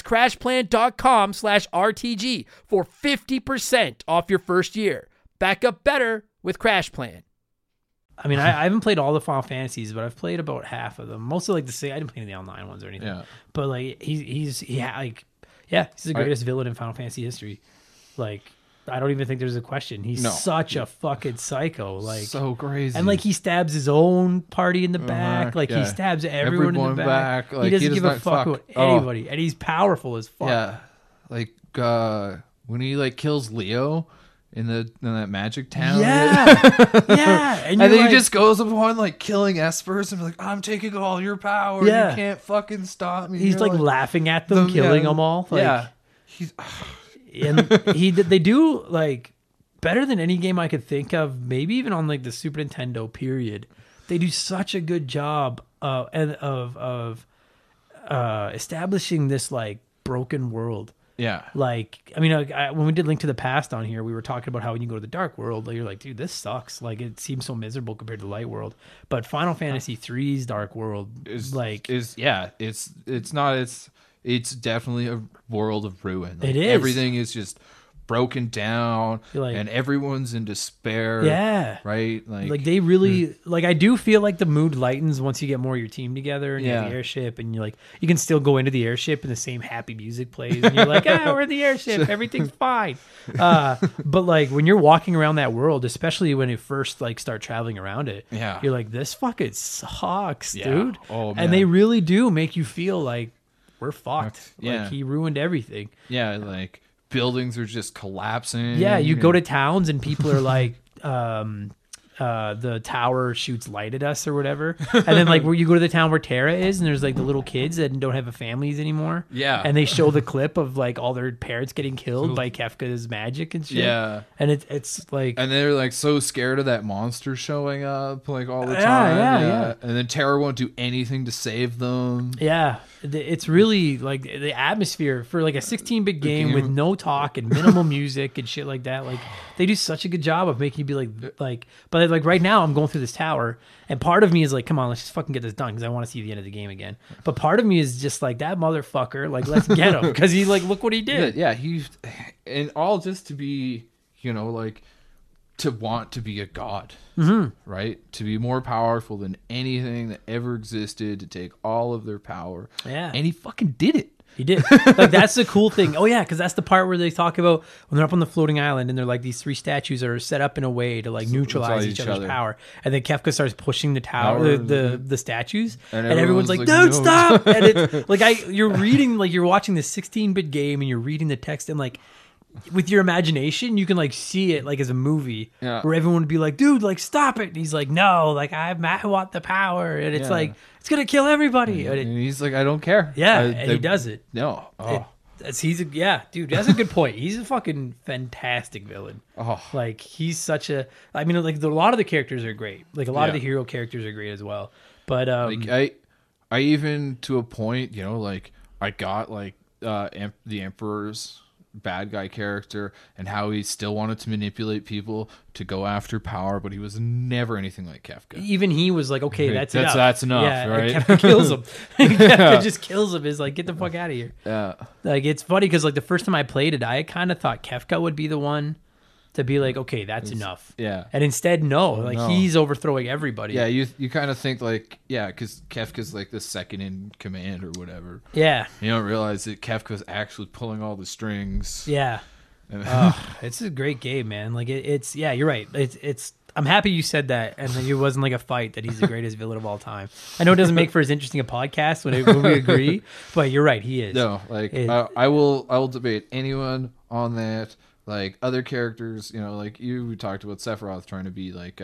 CrashPlan.com/RTG for 50% off your first year. Back up better with Crash Plan. I mean, I haven't played all the Final Fantasies, but I've played about half of them. Mostly like I didn't play any of the online ones or anything. Yeah. But like he's the greatest villain in Final Fantasy history. Like I don't even think there's a question. He's such a fucking psycho. Like so crazy. And like he stabs his own party in the back. Like he stabs everyone in the back. Like, he doesn't give a fuck about anybody. And he's powerful as fuck. Yeah. Like when he like kills Leo in that magic town. Yeah. Yeah. And then he just goes upon like killing espers and like, I'm taking all your power. Yeah. You can't fucking stop me. He's like laughing at them, killing them all. Like, yeah. He's and they do like better than any game I could think of, maybe even on like the Super Nintendo period. They do such a good job of establishing this like broken world. Yeah. Like, I mean, when we did Link to the Past on here, we were talking about how when you go to the Dark World, like, you're like, dude, this sucks. Like, it seems so miserable compared to Light World. But Final Fantasy III's Dark World it's definitely a world of ruin. Like, it is. Everything is just broken down, like, and everyone's in despair. Yeah. Right? Like they really, like, I do feel like the mood lightens once you get more of your team together and you have the airship, and you can still go into the airship and the same happy music plays, and you're like, we're in the airship, everything's fine. But like when you're walking around that world, especially when you first like start traveling around it, you're like, this fucking sucks, dude. Oh, man. And they really do make you feel like we're fucked. Yeah. Like he ruined everything. Yeah, like buildings are just collapsing. Yeah, you go to towns and people are like, the tower shoots light at us or whatever. And then like where you go to the town where Terra is, and there's like the little kids that don't have families anymore. Yeah. And they show the clip of like all their parents getting killed by Kefka's magic and shit. Yeah. And it's like, and they're like so scared of that monster showing up like all the time. Yeah. And then Terra won't do anything to save them. yeah, it's really like the atmosphere for like a 16-bit game with no talk and minimal music and shit like that. Like they do such a good job of making you be like, but like right now I'm going through this tower, and part of me is like, come on, let's just fucking get this done because I want to see the end of the game again. But part of me is just like, that motherfucker, like, let's get him because he like, look what he did. Yeah, he's and all just to be, like, to want to be a god, right? To be more powerful than anything that ever existed, to take all of their power. Yeah, and he fucking did it. He did. Like, that's the cool thing. Oh yeah, because that's the part where they talk about when they're up on the floating island and they're like, these three statues are set up in a way to like neutralize each other's power. And then Kefka starts pushing the tower, the statues, and everyone's like, "Don't stop!" And it's like you're reading, like you're watching this 16-bit game and you're reading the text, and like with your imagination, you can like see it like as a movie where everyone would be like, "Dude, like stop it!" And he's like, "No, like I want the power," and it's like, it's gonna kill everybody. And he's like, I don't care. Yeah, and he does it. No. Oh. Dude, that's a good point. He's a fucking fantastic villain. Oh. Like, he's such a... I mean, like, a lot of the characters are great. Like, a lot of the hero characters are great as well. But, like, I even, to a point, like, I got, like, the Emperor's bad guy character and how he still wanted to manipulate people to go after power, but he was never anything like Kefka. Even he was like, okay, that's enough. That's enough, yeah, right? Kefka kills him. Kefka just kills him. Is like, get the fuck out of here. Yeah. Like, it's funny because like the first time I played it, I kind of thought Kefka would be the one to be like, okay, that's enough. Yeah. And instead, no. He's overthrowing everybody. Yeah, you kind of think like, because Kefka's like the second in command or whatever. Yeah. You don't realize that Kefka's actually pulling all the strings. Yeah. It's a great game, man. Like it's you're right. It's I'm happy you said that, and it wasn't like a fight that he's the greatest villain of all time. I know it doesn't make for as interesting a podcast when we agree, but you're right, he is. No, like I will debate anyone on that. Like other characters, like we talked about Sephiroth trying to be like,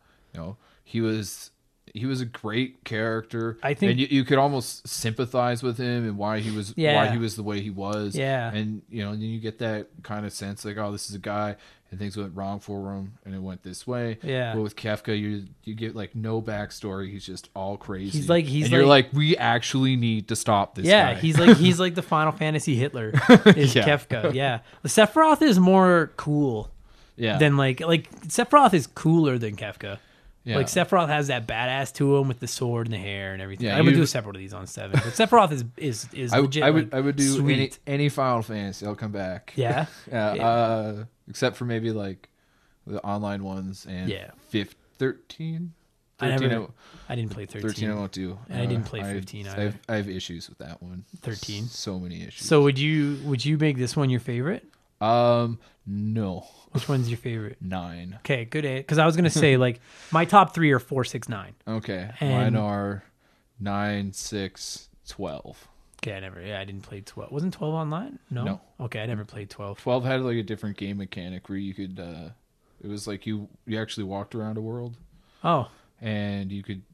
he was a great character. I think, and you could almost sympathize with him and why he was the way he was. Yeah, and then you get that kind of sense like, oh, this is a guy and things went wrong for him and it went this way. Yeah, but with Kefka, you get like no backstory. He's just all crazy. You're like, we actually need to stop this. Yeah, guy. he's like the Final Fantasy Hitler. Is Kefka? Yeah, the Sephiroth is more cool. Yeah, than like Sephiroth is cooler than Kefka. Yeah. Like Sephiroth has that badass to him with the sword and the hair and everything. Yeah, I would do several of these on 7, but Sephiroth is legit. I would do sweet. any Final Fantasy. I'll come back. Yeah. Except for maybe like the online ones, and Yeah. 13. I 13 never. I didn't play 13. 13 I won't do. And I didn't play 15 either. I have issues with that one. 13. So many issues. So would you make this one your favorite? No. Which one's your favorite? 9. Okay, good. Because I was gonna say like my top 3 are 4, 6, 9. Okay. And- Mine are 9, 6, 12. Okay, I didn't play 12. Wasn't 12 online? No. No. Okay, I never played 12. 12 had like a different game mechanic where you could it was like you actually walked around a world Oh, and you could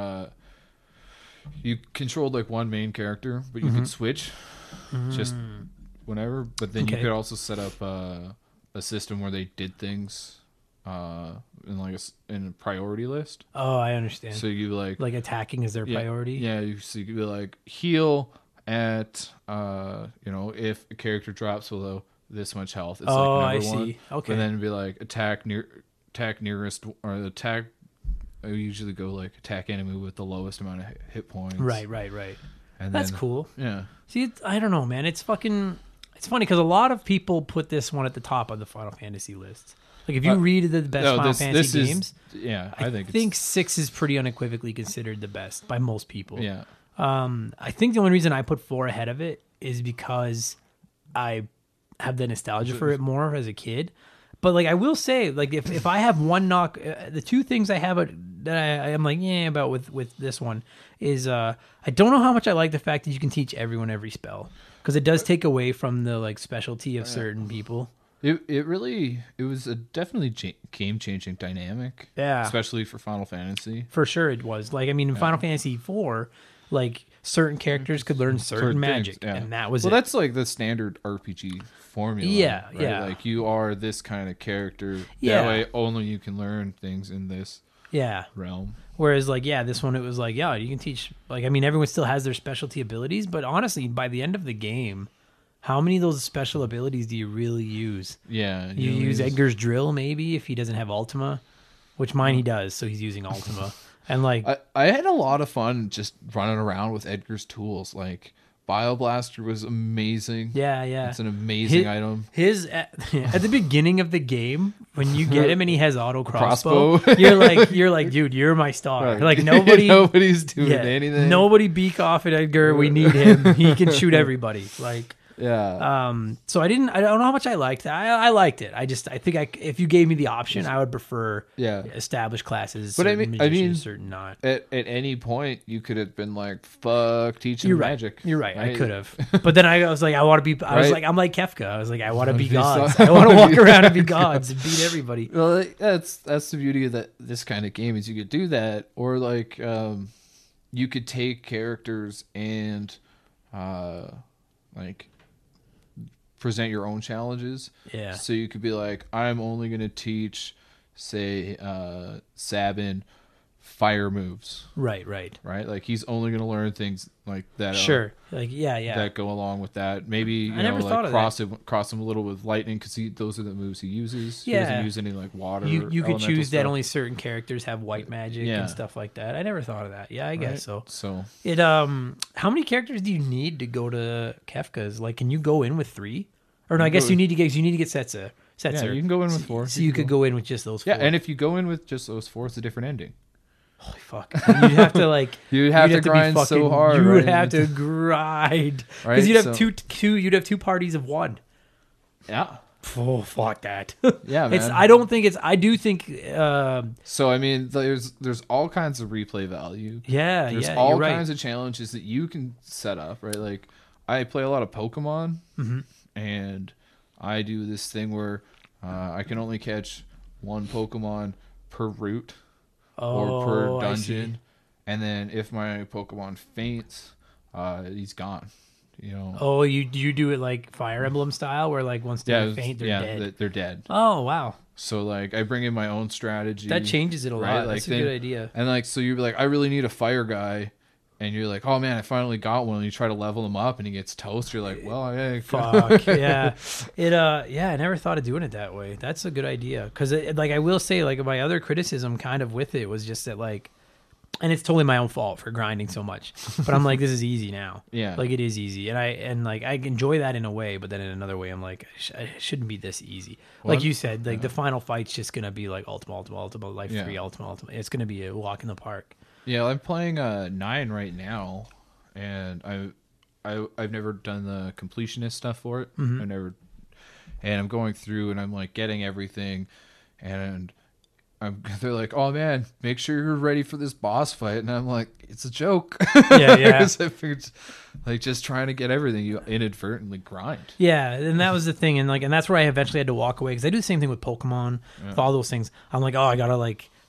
you controlled like one main character, but you could switch just whenever, but then Okay. you could also set up a system where they did things in like in a priority list. oh, I understand. So you like attacking is their priority. Yeah, so you could be like heal at if a character drops below this much health, it's Oh, like number I one. see. Okay. And then it'd be like attack nearest, or attack. I usually go like attack enemy with the lowest amount of hit points. Right. And That's then, cool. Yeah. See, I don't know, man. It's funny because a lot of people put this one at the top of the Final Fantasy lists. Like if you read the best Final Fantasy games, I think think 6 is pretty unequivocally considered the best by most people. yeah. I think the only reason I put 4 ahead of it is because I have the nostalgia for it more as a kid. But like I will say, like if I have one knock, the two things I have that I am like about with this one is I don't know how much I like the fact that you can teach everyone every spell, because it does take away from the like specialty of certain people. It was a definitely game changing dynamic. Yeah. Especially for Final Fantasy. For sure, it was like in Final Fantasy 4, like certain characters could learn certain magic, things, yeah. and that was well, it. that's like the standard RPG formula. Yeah, right? yeah. Like you are this kind of character. Yeah. That way, only you can learn things in this Yeah. realm. Whereas, like, this one, it was like, you can teach, like, everyone still has their specialty abilities, but honestly, by the end of the game, how many of those special abilities do you really use? Yeah. You use Edgar's drill, maybe, if he doesn't have Ultima, which mine he does, so he's using Ultima. And, like, I had a lot of fun just running around with Edgar's tools. Like, Bioblaster was amazing. yeah. It's an amazing item. His at the beginning of the game, when you get him and he has auto crossbow, Crossbow. you're like, dude, you're my star. Right. Like nobody's doing yeah, anything. Nobody beak off at Edgar. We need him. He can shoot everybody. Like, Yeah. so I don't know how much I liked it. I liked it. I think if you gave me the option, I would prefer established classes. But I mean, certain not. At any point, you could have been like, "Fuck, teach him You're magic." right. You're right. I could have, but then I was like, I want to be. I was Right? like, I'm like Kefka. I was like, I want to be Be gods. so- I want to walk around and be gods and beat everybody. Well, that's the beauty of this kind of game, is you could do that, or like you could take characters and like present your own challenges. Yeah. So you could be like, I'm only going to teach, say, Sabin fire moves. Right. Right? Like he's only going to learn things like that. Sure. Like yeah. That go along with that. Maybe you I never thought of cross him a little with lightning, because those are the moves he uses. Yeah. He doesn't use any like water. You could elemental choose that stuff. only certain characters have white magic Yeah. and stuff like that. I never thought of that. Yeah, I guess so. So It how many characters do you need to go to Kefka's? Like, can you go in with 3? Or no, I guess you need to get Setzer. yeah, you can go in with 4. So you could go in with just those 4. Yeah, and if you go in with just those 4, it's a different ending. Holy fuck. You'd have to like You'd have to grind so hard. You would right? have to grind. Because Right, you'd have so- you'd have 2 parties of 1. Yeah. Oh fuck that. Yeah, man. I do think So I mean, there's all kinds of replay value. There's all you're right. kinds of challenges that you can set up, right? Like I play a lot of Pokemon, and I do this thing where I can only catch 1 Pokemon per route or per I see. dungeon, and then if my Pokemon faints, he's gone. You know. Oh, you do it like Fire Emblem style, where like once they faint, they're dead. They're dead. Oh wow, So like I bring in my own strategy. that changes it a lot. right? That's Like, a good idea. And like, so you're like, I really need a fire guy, and you're like, oh man, I finally got one. And you try to level him up, and he gets toast. You're like, well, Fuck yeah, I never thought of doing it that way. That's a good idea, because like I will say, like my other criticism kind of with it was just that like And it's totally my own fault for grinding so much. But I'm like, this is easy now. Yeah. Like it is easy. And I enjoy that in a way, but then in another way, I'm like, it shouldn't be this easy. Well, like you said, like the final fight's just going to be like Ultimate, Life Yeah. 3, Ultimate. It's going to be a walk in the park. Yeah, I'm playing 9 right now, and I've never done the completionist stuff for it. And I'm going through and I'm like getting everything, and they're like, oh man, make sure you're ready for this boss fight, and I'm like, it's a joke. Yeah. So I figured, like, just trying to get everything, you inadvertently grind. Yeah, and that was the thing, and that's where I eventually had to walk away because I do the same thing with Pokemon, with all those things. I'm like, oh, I gotta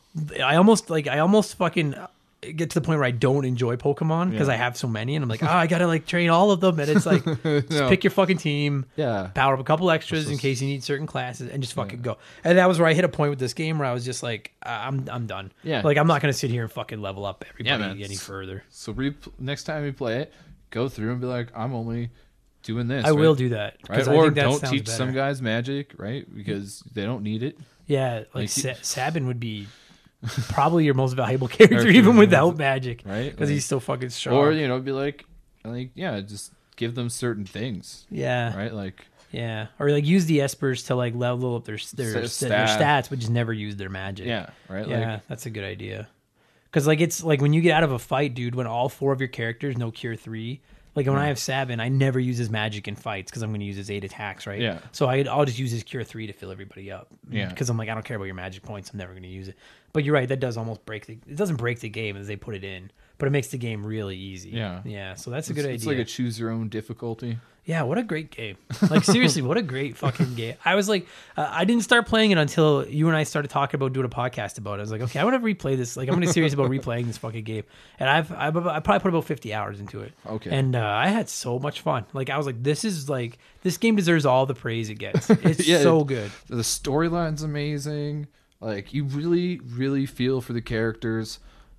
I almost fucking get to the point where I don't enjoy Pokemon because I have so many, and I'm like, oh, I gotta train all of them, and it's like, just pick your fucking team, power up a couple extras in case you need certain classes, and just fucking go. And that was where I hit a point with this game where I was just like, I'm done. Yeah. Like I'm not gonna sit here and fucking level up everybody man. any further. So next time you play it, go through and be like, I'm only doing this. I will do that, Right? I Or think that don't sounds teach better. some guys magic, right? Because they don't need it. Yeah, like Like, Sabin would be probably your most valuable character even without magic, Right? Because he's so fucking strong. Or, be like, just give them certain things, yeah, right? Like, yeah, or use the espers to level up their stats, but just never use their magic. yeah, right? Yeah, Like, that's a good idea. Because it's like when you get out of a fight, dude, when all 4 of your characters know Cure 3. Like when I have Sabin, I never use his magic in fights because I'm going to use his 8 attacks, right? Yeah. So I'll just use his Cure 3 to fill everybody up. Yeah. Because I'm like, I don't care about your magic points. I'm never going to use it. But you're right. That does almost it doesn't break the game as they put it in, but it makes the game really easy. Yeah. Yeah. So that's a good idea. It's like a choose your own difficulty. Yeah, what a great game. Like, seriously, what a great fucking game. I was like, I didn't start playing it until you and I started talking about doing a podcast about it. I was like, okay, I want to replay this. Like, I'm going to be serious about replaying this fucking game. And I probably put about 50 hours into it. Okay. And I had so much fun. Like, I was like, this game deserves all the praise it gets. It's so good. The storyline's amazing. Like, you really, really feel for the characters.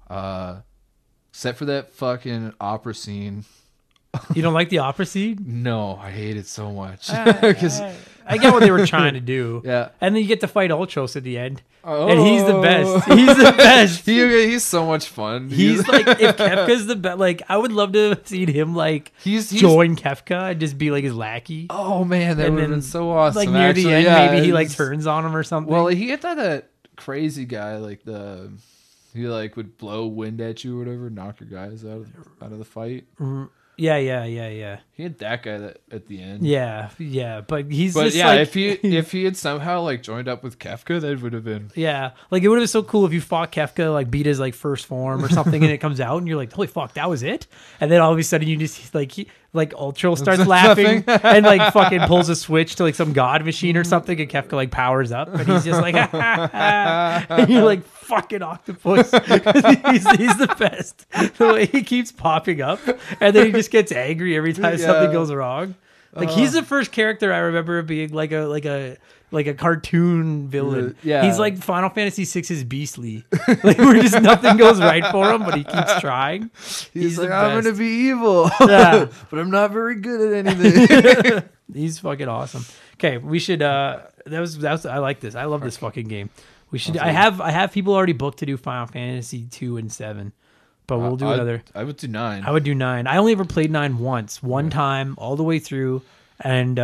Except for that fucking opera scene. You don't like the opera scene? No, I hate it so much. I get what they were trying to do. Yeah. And then you get to fight Ultros at the end. Oh. And he's the best. He's the best. He's so much fun. He's like, if Kefka's the best, like, I would love to have seen him, like, He's join Kefka and just be, like, his lackey. Oh, man, that And would have then, been so awesome. Like, near the end, maybe he, like, turns on him or something. Well, he had that crazy guy, like, he, like, would blow wind at you or whatever, knock your guys out of the fight. Yeah. He had that guy at the end. Yeah, but he's But just yeah, like... if he had somehow, like, joined up with Kefka, that would have been... Yeah, like, it would have been so cool if you fought Kefka, like, beat his, like, first form or something, and it comes out, and you're like, holy fuck, that was it? And then all of a sudden, you just, like, Ultra starts laughing, and, like, fucking pulls a switch to, like, some god machine or something, and Kefka, like, powers up, and he's just like, and you're like, fucking octopus. he's the best. The way he keeps popping up, and then he just gets angry every time something goes wrong. Like, he's the first character I remember being like a cartoon villain. Yeah. He's like Final Fantasy VI's Beastly. Like, where just nothing goes right for him, but he keeps trying. He's like, the I'm best. gonna be evil, Yeah. but I'm not very good at anything. He's fucking awesome. Okay, we should. That was. I like this. I love this fucking game. We should. I have people already booked to do Final Fantasy 2 and 7, but we'll do another. I would do 9. I would do 9. I only ever played 9 once, one time, all the way through, and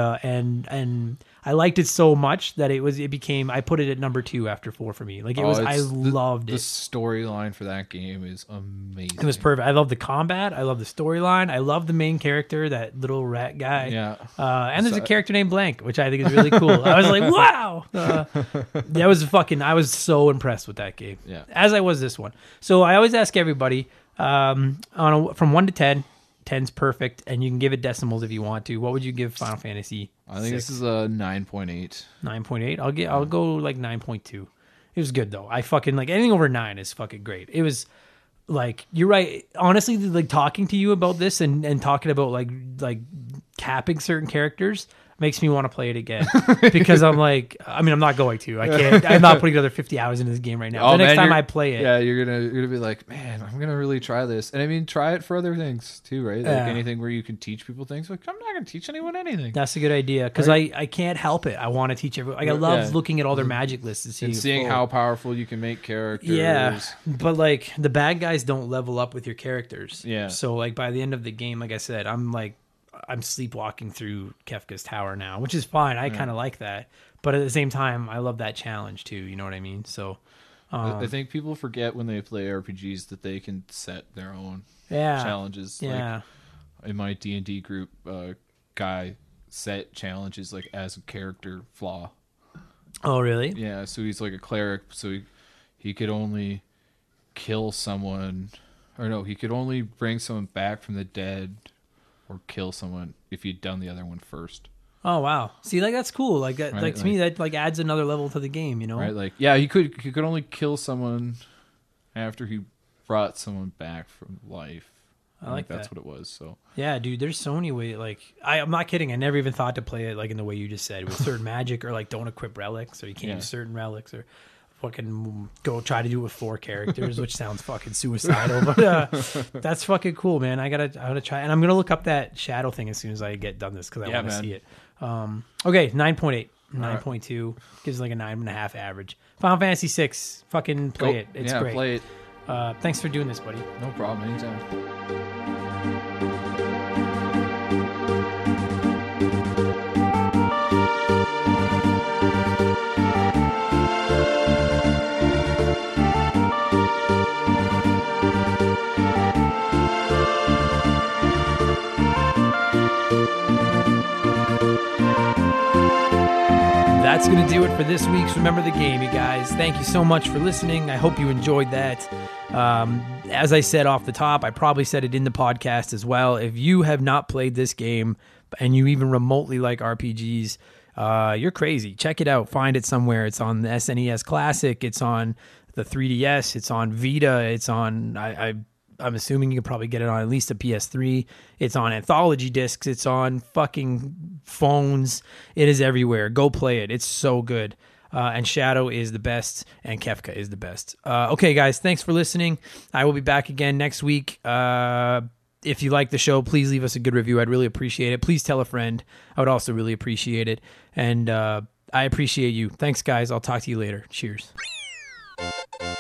I liked it so much that it became. I put it at number 2 after 4 for me. Like, it was. I loved The it. storyline for that game is amazing. It was perfect. I love the combat. I love the storyline. I love the main character, that little rat guy. Yeah. And there's a character named Blank, which I think is really cool. I was like, wow. I was so impressed with that game. Yeah. As I was this one. So I always ask everybody, from 1 to 10. 10's perfect, and you can give it decimals if you want to. What would you give Final Fantasy? I think this is a 9.8. 9.8. I'll go like 9.2. It was good though. I fucking like anything over 9 is fucking great. It was like, you're right. Honestly, like talking to you about this and talking about like capping certain characters, makes me want to play it again because I'm like, I mean, I'm not going to. I can't. I'm not putting another 50 hours into this game right now. The next time I play it, yeah, you're gonna be like, man, I'm gonna really try this. And I mean, try it for other things too, right? Like anything where you can teach people things. Like, I'm not gonna teach anyone anything. That's a good idea because Right? I can't help it. I want to teach everyone. Like, I love looking at all their magic lists and seeing how powerful you can make characters. Yeah, but like the bad guys don't level up with your characters. Yeah. So like by the end of the game, like I said, I'm sleepwalking through Kefka's tower now, which is fine. I kind of like that, but at the same time, I love that challenge too. You know what I mean? So I think people forget when they play RPGs that they can set their own yeah challenges. Yeah. Like in my D&D group, guy set challenges like as a character flaw. Oh really? Yeah, so he's like a cleric, so he could only kill someone, or no, he could only bring someone back from the dead or kill someone if he'd done the other one first. Oh wow! See, like that's cool. Like that, Right, like to me, that like adds another level to the game. You know? Right? Like, yeah, he could only kill someone after he brought someone back from life. I like that's that. what it was. So Yeah, dude. There's so many ways. Like I'm not kidding. I never even thought to play it like in the way you just said with certain magic or like don't equip relics or you can't use certain relics or fucking go try to do it with 4 characters, which sounds fucking suicidal. But that's fucking cool, man. I gotta try, and I'm gonna look up that shadow thing as soon as I get done this because I want to see it. Okay, 9.8, 9.2 gives like a 9.5 average. Final Fantasy 6, fucking play it. It's great. Play it. Thanks for doing this, buddy. No problem. Anytime. That's going to do it for this week's Remember the Game, you guys. Thank you so much for listening. I hope you enjoyed that. As I said off the top, I probably said it in the podcast as well. If you have not played this game and you even remotely like RPGs, you're crazy. Check it out. Find it somewhere. It's on the SNES Classic. It's on the 3DS. It's on Vita. It's on... I'm assuming you can probably get it on at least a PS3. It's on anthology discs. It's on fucking phones. It is everywhere. Go play it. It's so good. And Shadow is the best, and Kefka is the best. Okay, guys, thanks for listening. I will be back again next week. If you like the show, please leave us a good review. I'd really appreciate it. Please tell a friend. I would also really appreciate it. And I appreciate you. Thanks, guys. I'll talk to you later. Cheers.